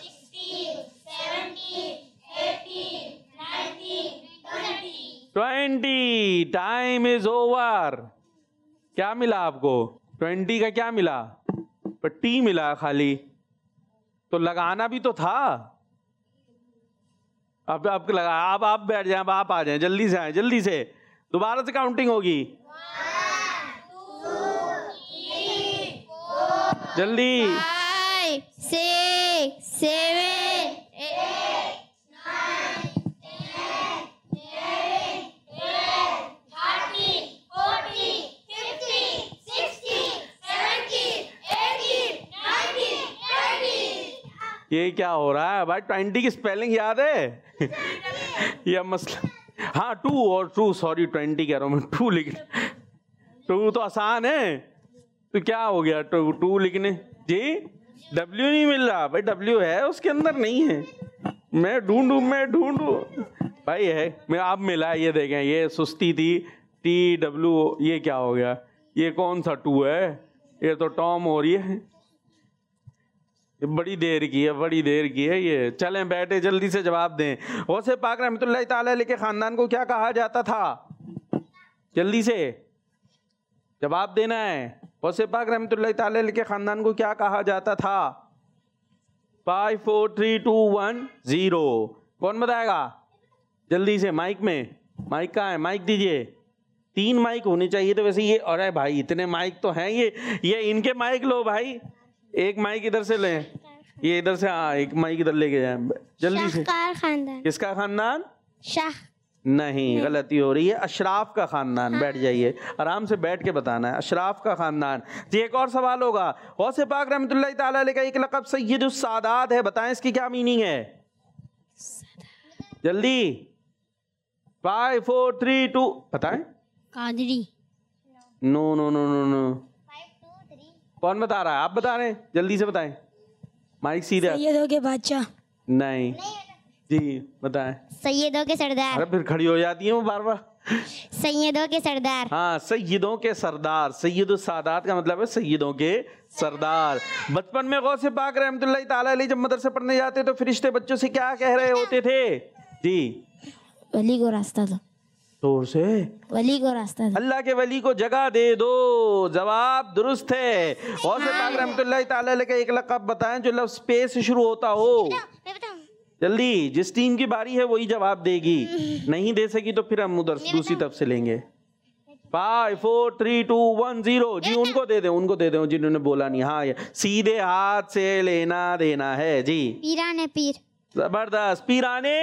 20 टाइम इज ओवर। क्या मिला आपको? 20 का क्या मिला? टी मिला खाली, तो लगाना भी तो था। अब आपको लगा, अब आप बैठ जाए, अब आप आ जाए, जल्दी से आए, जल्दी से। दोबारा से काउंटिंग होगी, जल्दी। 5 6 7 8 9 10 11 12 13 14 15 16 17 18 19 20। ये क्या हो रहा है भाई? 20 की स्पेलिंग याद है? यह मसला। हाँ 2 और 2, सॉरी 20 कह रहा हूँ मैं, 2 लिख। 2 तो आसान है, तो क्या हो गया 2 लिखने? जी W नहीं मिल रहा भाई, W है उसके अंदर, नहीं है। मैं ढूंढू भाई, है मैं। आप मिला, ये देखें, ये सुस्ती थी। TW, ये क्या हो गया? ये कौन सा 2 है? ये तो टॉम हो रही है। बड़ी देर की है, बड़ी देर की है ये। चलें बैठे, जल्दी से जवाब दें। गौसे पाक रहमतुल्लाह ताला अलैह के खानदान को क्या कहा जाता था? जल्दी से जवाब देना है। गौसे पाक रहमतुल्लाह ताला अलैह के खानदान को क्या कहा जाता था? 5 4 3 2 1 0। कौन बताएगा? जल्दी से। माइक में, माइक कहाँ है? माइक दीजिए। 3 माइक होने चाहिए तो वैसे ये। अरे भाई इतने माइक तो हैं, ये इनके माइक लो भाई। एक माइक इधर से लें, ये इधर से। हाँ, एक माइक इधर लेके जाए जल्दी से। खानदान। किसका खानदान? शाह। नहीं, गलती हो रही है। अशराफ का खानदान। बैठ जाइए, आराम से बैठ के बताना है। अशराफ का खानदान जी। एक और सवाल होगा। गौसे पाक रहमतुल्लाह ताला अलैह का एक लक़ब सय्यदुस सादात है, बताएं इसकी क्या मीनिंग है? जल्दी। 5 4 3 2 बताएं। Qadri. No no no no no. कौन बता रहा है? आप बता रहे हैं, जल्दी से बताएं। माइक सीधा। सैयदों के बादशाह। नहीं, जी बताएं। सैयदों के सरदार। अरे फिर खड़ी हो जाती है वो बार बार। सैयदों के सरदार। हाँ, सैयदों के सरदार। सैयदुल सादात का मतलब है सैयदों के सरदार। बचपन में गौसे पाक रहमतुल्लाह ताला अलैह जब मदरसे पढ़ने जाते तो फरिश्ते बच्चों से क्या कह रहे होते थे? जी, वली को रास्ता दो। जोर से। वली को रास्ता दो। अल्लाह के वली को जगह दे दो। जवाब दुरुस्त है। गौसे पाक रहमतुल्लाह ताला अलैह का एक लक़ब बताएं जो लफ्ज़ पे से शुरू होता हो। मैं बताऊं? जल्दी, जिस टीम की बारी है वही जवाब देगी। नहीं दे सकी तो फिर हम उधर दूसरी तरफ से लेंगे। 5 4 3 2 1 0। जी उनको दे दे जिन्होंने बोला नहीं। हाँ, ये सीधे हाथ से लेना देना है। जी, पीराने पीर। जबरदस्त। पीराने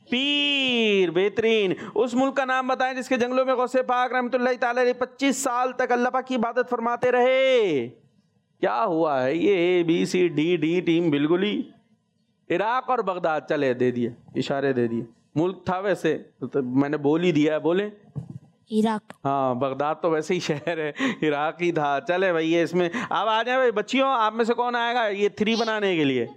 पीर, बेहतरीन। उस मुल्क का नाम बताएं जिसके जंगलों में गौसे पाक रहमतुल्लाह ताला अलैह 25 साल तक अल्लाह पाक की इबादत फरमाते रहे। क्या हुआ है ये? ABCD टीम बिल्कुल ही। इराक और बगदाद। चले, दे दिए, इशारे दे दिए। मुल्क था वैसे तो मैंने बोल ही दिया है। बोले इराक। हाँ, बगदाद तो वैसे ही शहर है, इराक ही था। चले भाई, ये इसमें अब आ जाए भाई। बच्चियों, आप में से कौन आएगा ये 3 बनाने के लिए?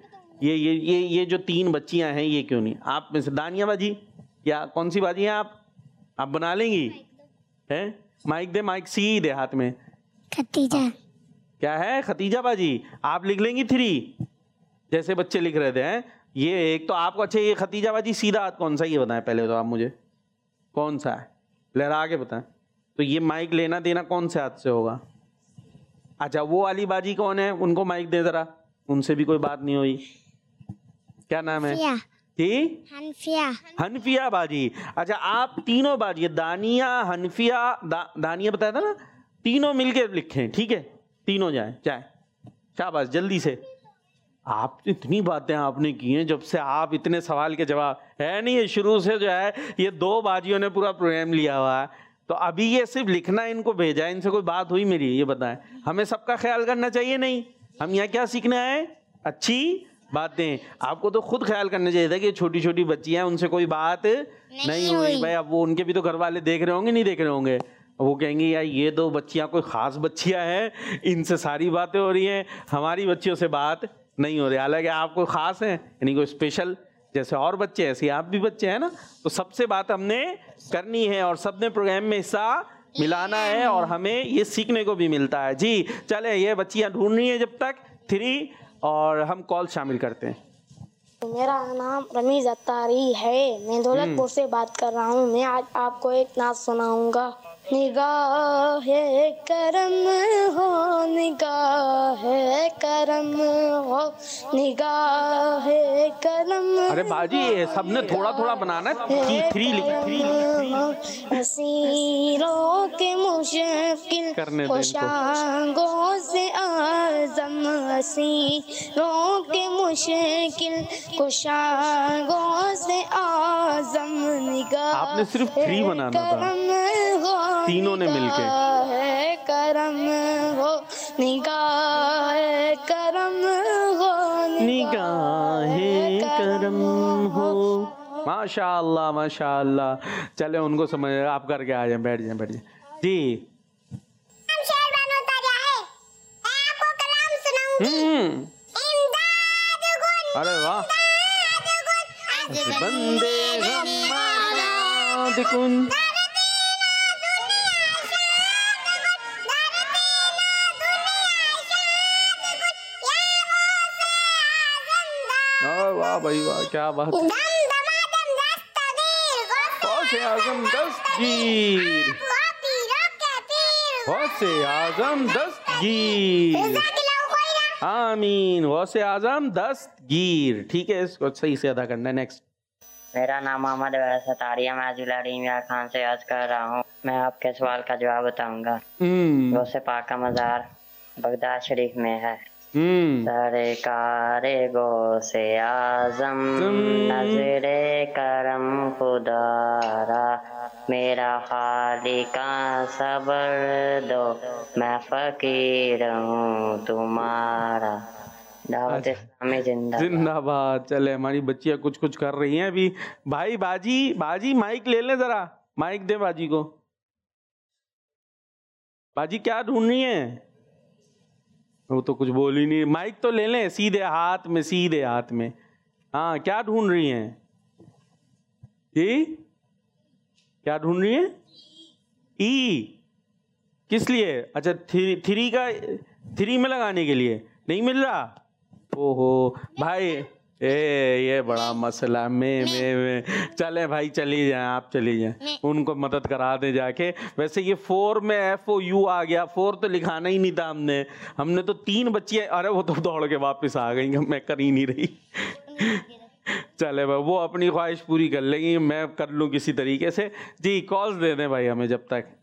ये जो 3 बच्चियां हैं ये क्यों नहीं? आप में से दानिया बाजी या कौन सी बाजी हैं आप बना लेंगी? हैं? माइक दे, माइक सीधे हाथ में। खतीजा। क्या है? खतीजा बाजी। आप लिख लेंगी 3 जैसे बच्चे लिख रहे थे। हैं ये एक तो आपको। अच्छा, ये खतीजा बाजी सीधा हाथ कौन सा, ये बताएं पहले तो आप मुझे, कौन सा है? लहरा के बताएं। तो ये माइक लेना देना कौन से हाथ से होगा? अच्छा, वो वाली बाजी कौन है? उनको माइक दे जरा, उनसे भी कोई बात नहीं हुई। क्या नाम है? जी, हनफिया। हनफिया बाजी। अच्छा, आप तीनों बाजी, दानिया, हनफिया, दानिया बताया था ना, तीनों मिलके लिखें। ठीक है, तीनों जाए। शाबाश, जल्दी से। आप इतनी बातें आपने की हैं जब से आप इतने सवाल के जवाब है नहीं। ये शुरू से जो है ये 2 बाजियों ने पूरा प्रोग्राम लिया हुआ है। तो अभी ये सिर्फ लिखना इनको भेजा है। इनसे कोई बात हुई मेरी? ये बताएं। हमें सबका ख्याल करना चाहिए नहीं? हम यहाँ क्या सीखना है? अच्छी बातें। आपको तो खुद ख्याल करना चाहिए था कि छोटी छोटी बच्चियां, उनसे कोई बात नहीं हुई। भाई अब वो उनके भी तो घर वाले देख रहे होंगे, नहीं देख रहे होंगे? वो कहेंगे यार ये 2 बच्चियां कोई खास बच्चियां हैं, इनसे सारी बातें हो रही हैं, हमारी बच्चियों से बात नहीं हो रही। हालांकि आप कोई खास हैं, यानी कोई स्पेशल, जैसे और बच्चे ऐसे आप भी बच्चे हैं ना। तो सबसे बात हमने करनी है और सबने प्रोग्राम में हिस्सा मिलाना है और हमें ये सीखने को भी मिलता है। जी चले, ये बच्चियां ढूंढ रही हैं जब तक 3 और हम कॉल शामिल करते हैं। मेरा नाम रमीज अत्तारी है। मैं दौलतपुर से बात कर रहा हूँ। मैं आज आपको एक नाच सुनाऊंगा। निगाह करम हो, निगाह करम हो, निगाह करम। अरे बाजी, ये सबने थोड़ा थोड़ा बनाना है। 3 लिख। हसीरों के मुश्किल करने दे खुशांगों से आज़म, हसीरों के मुश्किल खुशांगों से आज़म। निगाह आपने सिर्फ 3 बनाना था, तीनों ने मिलके। करम हो, निगाह करम हो, निगाह करम हो। माशाअल्लाह माशाअल्लाह। चले, उनको समझ, आप करके आ जाए, बैठ जाए। जी अरे वाह। बंदे कुन। वाह भाई वाह, क्या बात। गौसे आज़म दस्तगीर, गौसे आज़म दस्तगीर। आमीन। गौसे आज़म दस्तगीर। ठीक है, इसको सही से अदा करना है। नेक्स्ट। मेरा नाम मोहम्मद सतारिया, मैं अब्दुल्ला खान से याद कर रहा हूँ। मैं आपके सवाल का जवाब बताऊंगा। गौसे पाक का मज़ार बगदाद शरीफ में है। सरकारे गौसे आज़म नज़रे करम खुदारा, मेरा खालिका सबर दो, मैं फकीर हूँ तुम्हारा। दावत इस्लामी जिंदाबाद। चले, हमारी बच्चियां कुछ कुछ कर रही हैं अभी। भाई बाजी माइक ले ले जरा, माइक दे बाजी को। बाजी क्या ढूंढ रही है? वो तो कुछ बोल ही नहीं। माइक तो ले लें, सीधे हाथ में, सीधे हाथ में। हाँ, क्या ढूंढ रही हैं? जी क्या ढूंढ रही है? ई किस लिए? अच्छा थ्री का 3 में लगाने के लिए नहीं मिल रहा। ओहो भाई ये बड़ा मसला। मैं चले भाई, चली जाए आप, चली जाए, उनको मदद करा दे जाके। वैसे ये 4 में FOU आ गया, 4 तो लिखाना ही नहीं था हमने तो 3 बच्ची। अरे वो तो दौड़ के वापस आ गई, मैं कर ही नहीं रही। चले भाई, वो अपनी ख्वाहिश पूरी कर लेंगी, मैं कर लूँ किसी तरीके से। जी कॉल्स दे दें भाई हमें जब तक।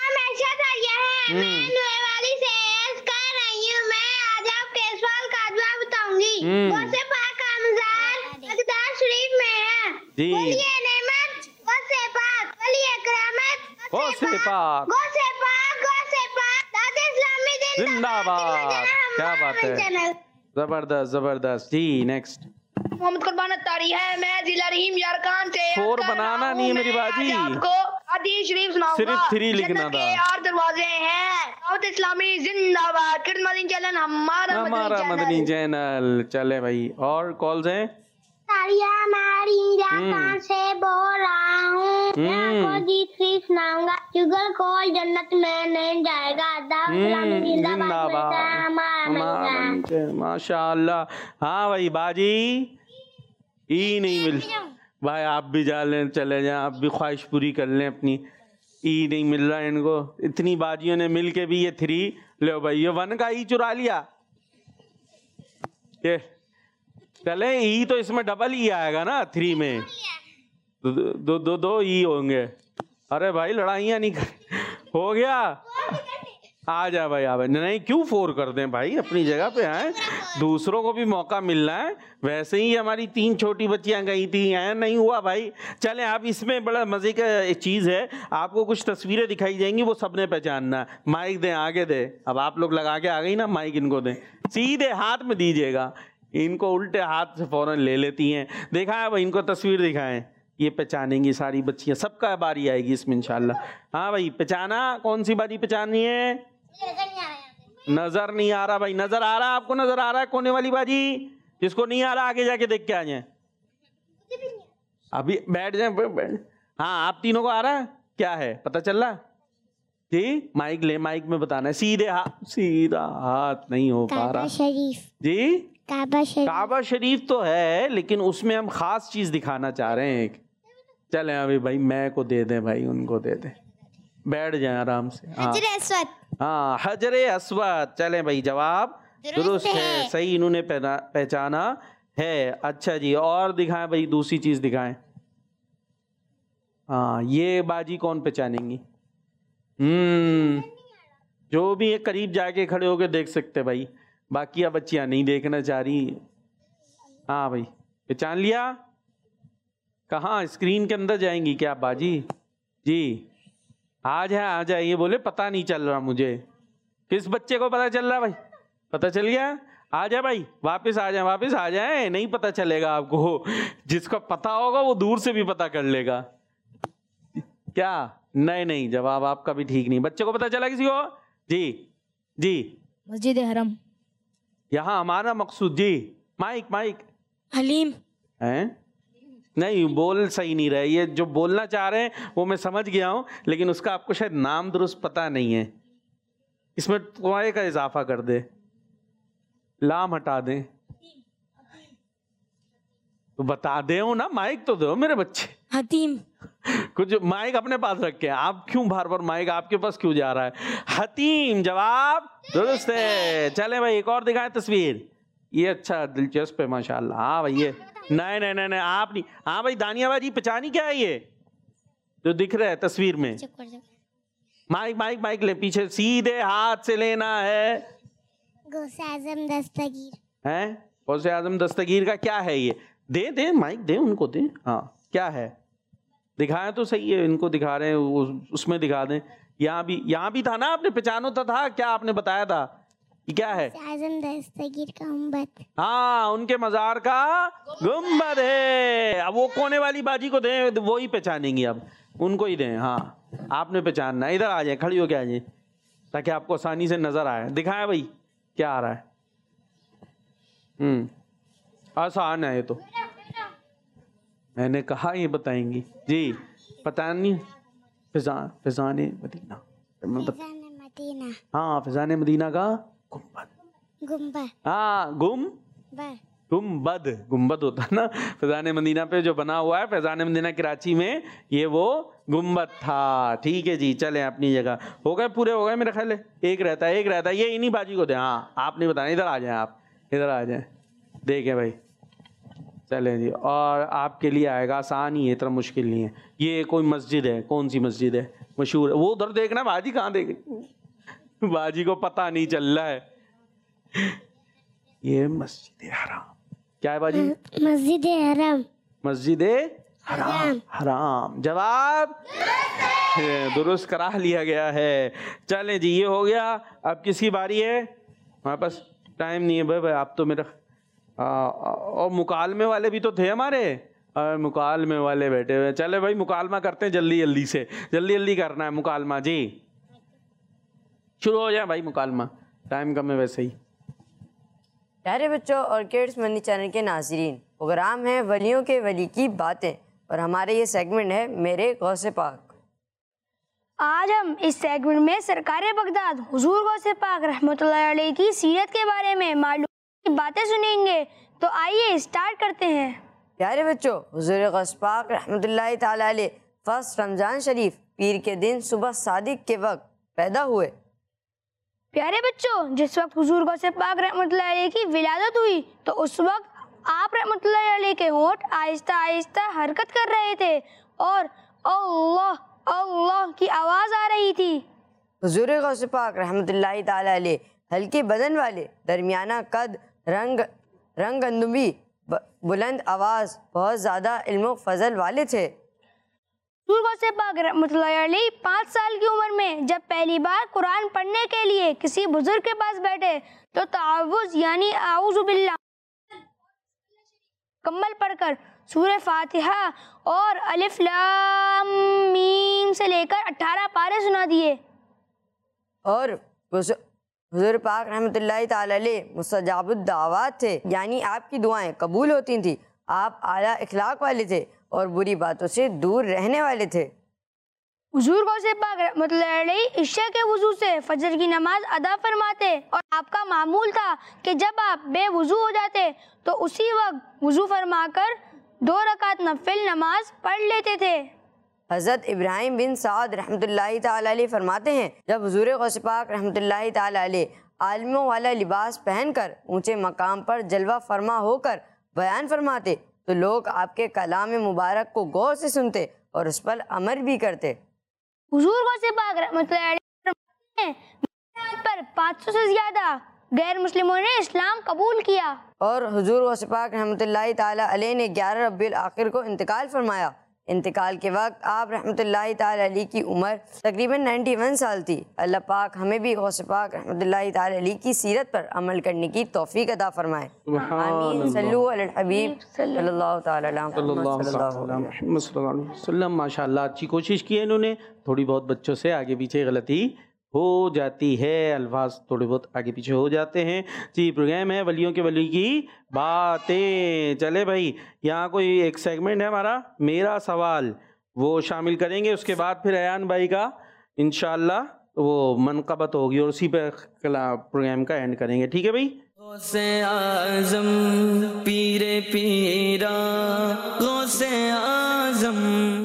जी जिंदाबाद, क्या बात है, जबरदस्त जबरदस्त। जी नेक्स्ट। मोहम्मद कुर्बान अत्तारी है, मैं जिला रहीम यारकान से। 4 बनाना नहीं है मेरी बाजी, आपको हदीस शरीफ सुनाऊंगा, सिर्फ 3 लिखना था। 8 दरवाजे हैं। दावत इस्लामी जिंदाबाद। किड्स मदनी चैनल हमारा मदनी चैनल। चले भाई, और कॉल्स हैं? से बोल रहा हूँ, मैं सुनाऊंगा। जुगल कोल जन्नत में नहीं जाएगा। माशाअल्लाह। हाँ भाई बाजी, ई नहीं मिल भाई, आप भी जा लें, चले जाएं, आप भी ख्वाहिश पूरी कर लें अपनी। ई नहीं मिल रहा इनको, इतनी बाजियों ने मिल के भी ये 3 लो भाई, ये 1 का ई चुरा लिया। ये चले, ई तो इसमें डबल ई आएगा ना 3 में, दो ई होंगे। अरे भाई लड़ाइयाँ नहीं हो गया। आ जा भाई, आ भाई। नहीं क्यों 4 कर दें भाई, अपनी जगह पे आए, दूसरों को भी मौका मिल रहा है। वैसे ही हमारी 3 छोटी बच्चियां गई थी, नहीं हुआ भाई। चलें, आप इसमें बड़ा मजे का एक चीज़ है, आपको कुछ तस्वीरें दिखाई जाएंगी, वो सबने पहचानना। माइक दें, आगे दे। अब आप लोग लगा के आ गई ना, माइक इनको दें, सीधे हाथ में दीजिएगा। इनको उल्टे हाथ से फौरन ले लेती हैं। देखा है भाई, इनको तस्वीर दिखाएं, ये पहचानेंगी सारी बच्चियां। सबका बारी आएगी इसमें इंशाल्लाह। हाँ भाई, पहचाना, कौन सी बारी पहचाननी है? नजर नहीं आ रहा भाई, नजर आ रहा है आपको? नजर आ रहा है कोने वाली बाजी? जिसको नहीं आ रहा आगे जाके देख के आ जाए, अभी बैठ जाए। हाँ आप तीनों को आ रहा है, क्या है पता चल रहा? जी माइक ले, माइक में बताना है। सीधे हाथ, सीधा हाथ नहीं हो पा रहा। शरीफ जी काबा शरीफ तो है, लेकिन उसमें हम खास चीज दिखाना चाह रहे हैं एक। चले अभी भाई, मैं को दे दें भाई, उनको दे दें, बैठ जाए आराम से। हाँ हजरे अस्वद। चले भाई, जवाब दुरुस्त है, सही इन्होंने पहचाना है। अच्छा जी, और दिखाएं भाई, दूसरी चीज दिखाएं। हाँ ये बाजी कौन पहचानेंगी? जो भी है करीब जाके खड़े होके देख सकते भाई, बाकी अब बच्चियां नहीं देखना चाह रही। हाँ भाई पहचान लिया? कहाँ स्क्रीन के अंदर जाएंगी क्या बाजी? जी आ जाए, ये बोले पता नहीं चल रहा मुझे। किस बच्चे को पता चल रहा भाई? पता चल गया? आ जाए भाई, वापस आ जाए, वापस आ जाए। नहीं पता चलेगा आपको, जिसको पता होगा वो दूर से भी पता कर लेगा। क्या? नहीं, जवाब आपका भी ठीक नहीं। बच्चे को पता चला किसी को? जी मस्जिद हरम। यहाँ हमारा मकसूद। जी माइक हलीम हैं? नहीं बोल सही नहीं रहे, ये जो बोलना चाह रहे हैं वो मैं समझ गया हूँ, लेकिन उसका आपको शायद नाम दुरुस्त पता नहीं है। इसमें तुम्हारे का इजाफा कर दे, लाम हटा दें तो बता दे ना। माइक तो दो मेरे बच्चे। हतीम। कुछ माइक अपने पास रखे, आप क्यों बार बार माइक आपके पास क्यों जा रहा है? हतीम, जवाब दुरुस्त है। चले भाई, एक और दिखाएं तस्वीर। ये अच्छा दिलचस्प है माशाल्लाह। हाँ भाई ये नहीं आप नहीं। हाँ भाई दानिया बाजी, पहचानी क्या है ये जो दिख रहा है तस्वीर में? माइक ले, पीछे सीधे हाथ से लेना है। गौसे आजम दस्तगीर हैं? गौसे आजम दस्तगीर का क्या है ये? दे माइक दे, उनको दे। हाँ क्या है? दिखाया तो सही है, इनको दिखा रहे हैं, उसमें दिखा दें। यहाँ भी था ना, आपने पहचानो तो था क्या? आपने बताया था कि क्या है? आजम दस्तगीर का गुंबद। हाँ उनके मजार का गुंबद है। अब वो कोने वाली बाजी को दें, वो ही पहचानेंगी, अब उनको ही दें। हाँ आपने पहचानना। इधर आ जाए, खड़ी होके आ जाए, ताकि आपको आसानी से नजर आए। दिखाएं भाई क्या आ रहा है। आसान है ये तो। मैंने कहा ये बताएंगी जी। पता नहीं फिजान मदीना। मदीना। हाँ फिजान मदीना का गुंबद। हाँ गुंबद होता है ना। फैजान मदीना पे जो बना हुआ है फैजान मदीना कराची में, ये वो गुंबद था। ठीक है जी, चलें अपनी जगह। हो गए, पूरे हो गए मेरे ख्याल है। एक रहता है ये इन्हीं बाजी को दे। हाँ आप नहीं बताना, इधर आ जाएं, आप इधर आ जाएं। देखें भाई, चलें जी। और आपके लिए आएगा, आसान ही है, इतना मुश्किल नहीं है। ये कोई मस्जिद है, कौन सी मस्जिद है मशहूर है? वो उधर देखना, बाजी कहाँ देखे, बाजी को पता नहीं चल रहा है। ये मस्जिद हराम क्या है बाजी? मस्जिद हराम। मस्जिद हराम। जवाब दुरुस्त करा लिया गया है। चलें जी, ये हो गया। अब किसकी बारी है? हमारे पास टाइम नहीं है भाई। आप तो मेरा और मुकालमे वाले भी तो थे हमारे, और मुकालमे वाले बैठे हुए। चले भाई मुकालमा करते हैं जल्दी जल्दी से, जल्दी करना है मुकालमा जी। शुरू हो जाए भाई मुकालमा, टाइम कम है वैसे ही। प्यारे बच्चों और किड्स मनी चैनल के नाज़रीन, प्रोग्राम है वलियों के वली की बातें और हमारे ये सेगमेंट है मेरे गौसे पाक। आज हम इस सेगमेंट में सरकार बगदाद हुजूर गौसे पाक रहमतुल्लाह अलैह की सीरत के बारे में मालूम की बातें सुनेंगे। तो आइए स्टार्ट करते हैं। प्यारे बच्चों, हुजूर गौसे पाक रहमतुल्लाह ताला अलैह फर्स्ट रमज़ान शरीफ पीर के दिन सुबह सादिक के वक्त पैदा हुए। प्यारे बच्चों, जिस वक्त हुजूर गौसे पाक रहमतुल्लाह अलैह की विलादत हुई तो उस वक्त आप रहमतुल्लाह अलैह के होंठ आहिस्ता आहिस्ता हरकत कर रहे थे और अल्लाह अल्लाह की आवाज़ आ रही थी। हुजूर गौसे पाक रहमतुल्लाह ताला अलैह हल्के बदन वाले, दरमियाना कद, रंग गंदुमी, बुलंद आवाज़, बहुत ज़्यादा इल्म फजल वाले थे। हुजूर गौसे पाक रहमतुल्लाह अलैह 5 साल की उम्र में जब पहली बार कुरान पढ़ने के लिए किसी बुजुर्ग के पास बैठे तो तावुज़ यानी आऊज़ु बिल्लाह मुकम्मल पढ़कर सूरह फातिहा और अलिफ लाम मीम से लेकर 18 पारे सुना दिए। और हुजूर पाक रहमतुल्लाह ताला अलैह मुस्तजाबुद दावात थे, यानी आपकी दुआएं कबूल होती थी। आप आला इखलाक वाले थे और बुरी बातों से दूर रहने वाले थे। हुजूर गौसे पाक रहमतुल्लाह अलैह इशा के वुजू से फजर की नमाज अदा फरमाते और आपका मामूल था कि जब आप बेवुजू हो जाते तो उसी वक्त वुजू फरमाकर 2 रकात नफिल नमाज पढ़ लेते थे। हज़रत इब्राहिम बिन साद रहमतुल्लाह ताला अलैह फरमाते हैं, जब हुजूर गौसे पाक रहमतुल्लाह ताला अलैह आलिमों वाला लिबास पहनकर ऊंचे मकाम पर जलवा फरमा होकर बयान फरमाते तो लोग आपके कलाम मुबारक को गौर से सुनते और उस पर अमल भी करते। हुजूर गौसे पाक रहमतुल्लाह अलैह पर 500 से ज्यादा गैर मुस्लिमों ने इस्लाम कबूल किया और हुजूर गौसे पाक रहमतुल्लाह ताला अलैह ने 11 रबीउल आखिर को इंतकाल फरमाया। इंतकाल के वक्त आप रहमतुल्लाह ताला अलैह की उम्र तकरीबन 91 साल थी। अल्लाह पाक हमें भी गौसे पाक रहमतुल्लाह ताला अलैह की सीरत पर अमल करने की तौफीक अता फरमाए। आमीन। सल्लु अलल हबीब सल्लल्लाहु ताला अलैहि वसल्लम। माशाअल्लाह, अच्छी कोशिश की है इन्होंने। थोड़ी बहुत बच्चों से आगे पीछे गलती हो जाती है, अल्फाज थोड़े बहुत आगे पीछे हो जाते हैं जी। प्रोग्राम है वलियों के वली की बातें। चले भाई, यहाँ कोई एक सेगमेंट है हमारा मेरा सवाल, वो शामिल करेंगे। उसके बाद फिर अयान भाई का इंशाअल्लाह वो मनक़बत होगी और उसी पे प्रोग्राम का एंड करेंगे। ठीक है भाई। गौसे आज़म पीरे पीरा गौसे आज़म।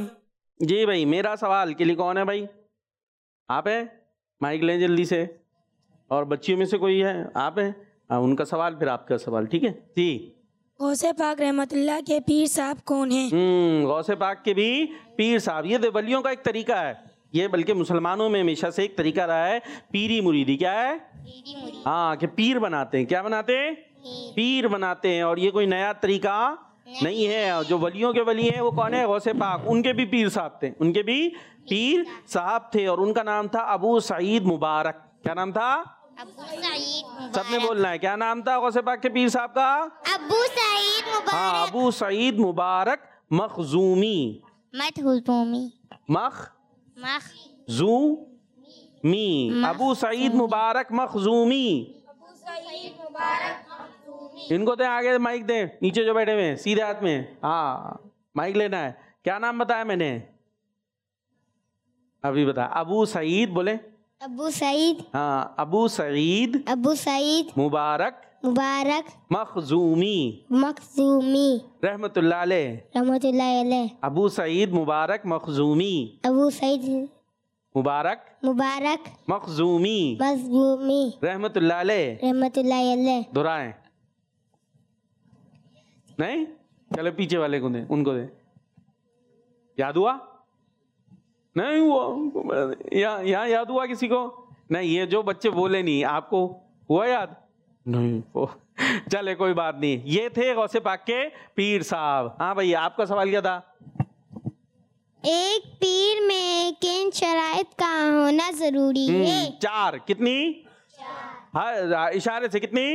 जी भाई, मेरा सवाल के लिए कौन है भाई? आप है? माइक लें जल्दी से। और बच्चियों में से कोई है? आप हैं? हाँ, उनका सवाल फिर आपका सवाल। ठीक है जी। गौसे पाक रहमतुल्लाह के पीर साहब कौन हैं? गौसे पाक के भी पीर साहब, ये वलियों का एक तरीका है ये, बल्कि मुसलमानों में हमेशा से एक तरीका रहा है पीरी मुरीदी। क्या है? हाँ, कि पीर बनाते हैं। क्या बनाते हैं? पीर बनाते हैं। और ये कोई नया तरीका नहीं है। जो वलियों के वली हैं वो कौन है? गौसे पाक। उनके भी पीर साहब थे, उनके भी पीर साहब थे और उनका नाम था अबू सईद मुबारक। क्या नाम था? अबू सईद मुबारक। सबने बोलना है। क्या नाम था गौसे पाक के पीर साहब का? अबू सईद मुबारक। हाँ, अबू सईद मुबारक मखजूमी। अबू सईद मुबारक मखजूमी। इनको दे आगे माइक दे, नीचे जो बैठे हुए हैं सीधे हाथ में। हाँ, माइक लेना है। क्या नाम बताया मैंने? अभी बता। अबू सईद बोले। अबू सईद। हाँ, अबू सईद। अबू सईद मुबारक। मुबारक मखजूमी। मखजूमी रहमतुल्लाह अलैह। रहमतुल्लाह अलैह। अबू सईद मुबारक मखजूमी। अबू सईद मुबारक मुबारक मखजूमी मखजूमी रहमतुल्लाह अलैह। रहमतुल्लाह अलैह। दोहराएं नहीं? चलो पीछे वाले को दे, उनको दे। याद हुआ? नहीं हुआ? यहाँ याद हुआ किसी को? नहीं, ये जो बच्चे बोले नहीं, आपको हुआ याद? नहीं। चले कोई बात नहीं। ये थे गौसे पाक के पीर साहब। हाँ भैया, आपका सवाल क्या था? एक पीर में किन शराइत का होना जरूरी है? 4। कितनी? हर इशारे से कितनी?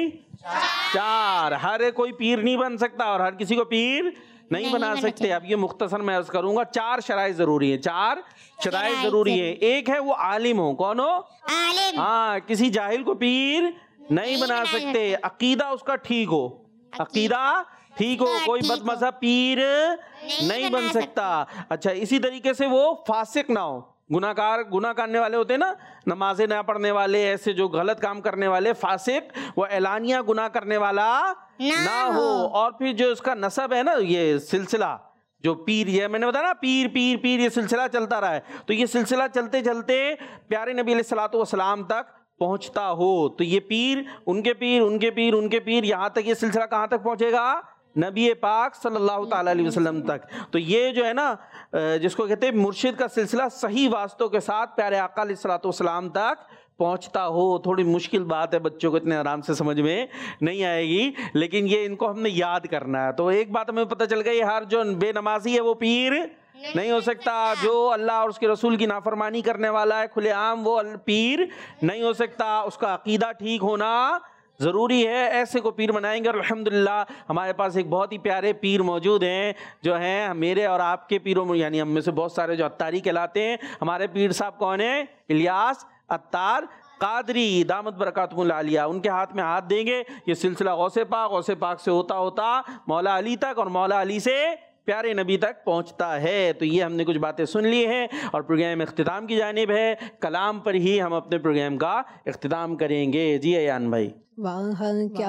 4। हर कोई पीर नहीं बन सकता और हर किसी को पीर नहीं बना सकते। अब ये मुख्तसर मैं अर्ज करूंगा। 4 शराइत जरूरी है। 4 शराइत जरूरी है। एक है वो आलिम हो। कौन हो? आलिम। हाँ, किसी जाहिल को पीर नहीं बना सकते। अकीदा उसका ठीक हो। अकीदा ठीक हो। कोई बदमज़हब पीर नहीं बन सकता। अच्छा, इसी तरीके से वो फासिक ना हो। गुनाह करने वाले होते हैं ना, नमाजें ना पढ़ने वाले, ऐसे जो गलत काम करने वाले, फासिक वो एलानिया गुनाह करने वाला ना हो। और फिर जो इसका नसब है ना, ये सिलसिला जो पीर, ये मैंने बताया ना, पीर पीर पीर, ये सिलसिला चलता रहा है। तो ये सिलसिला चलते चलते प्यारे नबी अलैहिस्सलातु वस्सलाम तक पहुंचता हो। तो ये पीर, उनके पीर, उनके पीर, उनके पीर, यहाँ तक ये सिलसिला कहाँ तक पहुंचेगा? नबी पाक सल्लल्लाहु ताला अलैहि वसल्लम तक। तो ये जो है ना, जिसको कहते हैं मुर्शिद का सिलसिला, सही वास्तों के साथ प्यारे आका अलैहिस्सलातु वस्सलाम तक पहुंचता हो। थोड़ी मुश्किल बात है, बच्चों को इतने आराम से समझ में नहीं आएगी, लेकिन ये इनको हमने याद करना है। तो एक बात हमें पता चल गई, हर जो बेनमाजी है वो पीर नहीं हो सकता। जो अल्लाह और उसके रसूल की नाफरमानी करने वाला है खुलेआम, वो पीर नहीं हो सकता। उसका अकीदा ठीक होना ज़रूरी है। ऐसे को पीर बनाएंगे। और अल्हम्दुलिल्लाह हमारे पास एक बहुत ही प्यारे पीर मौजूद हैं, जो हैं मेरे और आपके पीरों में, यानी हम में से बहुत सारे जो अत्तारी कहलाते हैं। हमारे पीर साहब कौन है? इलियास अत्तार कादरी दामत बरकातुहुल आलिया। उनके हाथ में हाथ देंगे। ये सिलसिला गौसे पाक से होता होता मौला अली तक, और मौला अली से प्यारे नबी तक पहुंचता है। तो ये हमने कुछ बातें सुन ली हैं और प्रोग्राम इख्तिताम की जानिब है। कलाम पर ही हम अपने प्रोग्राम का इख्तिताम करेंगे। जी अयान भाई। वाह क्या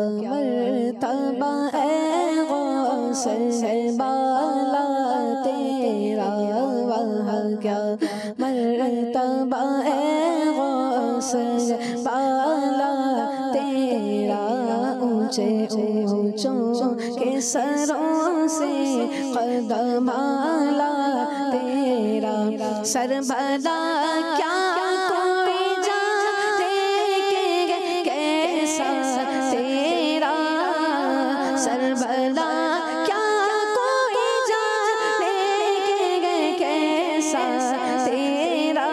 मर्तबा है गौसे बाला तेरा, वाह क्या मर्तबा है गौसे बाला तेरा। ऊंचे ऊंचों के सरों से कदम आला तेरा। सर भला क्या कोई जाने के कैसा तेरा, सर भला क्या कोई जाने के कैसा तेरा।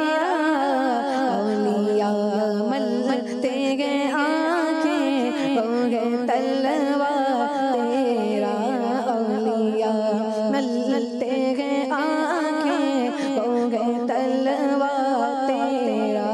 औलिया मलते गए आंखें हो गए तलवा तेरा। औलिया मलते गए आंखें हो गए तलवा तेरा।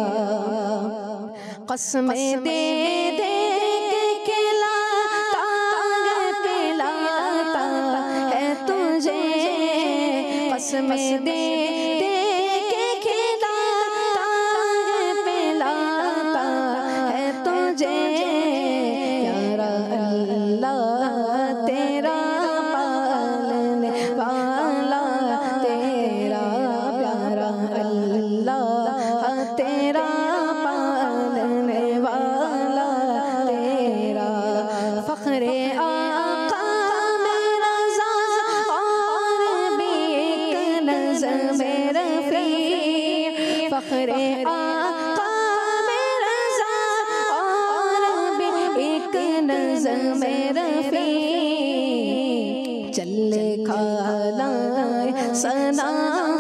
कसमें दे दे के खिलाता पिलाता है तुझे। कसमें दे दे के खिलाता पिलाता है तुझे। प्यारा अल्लाह तेरा पालने वाला तेरा। प्यारा अल्लाह तेरा पालने वाला तेरा। फख्रे आका मेरा ज़ा और भी एक नज़्म रफ़ी। फख्रे आका मेरा ज़ा और भी एक नज़्म रफ़ी। चले खाला सना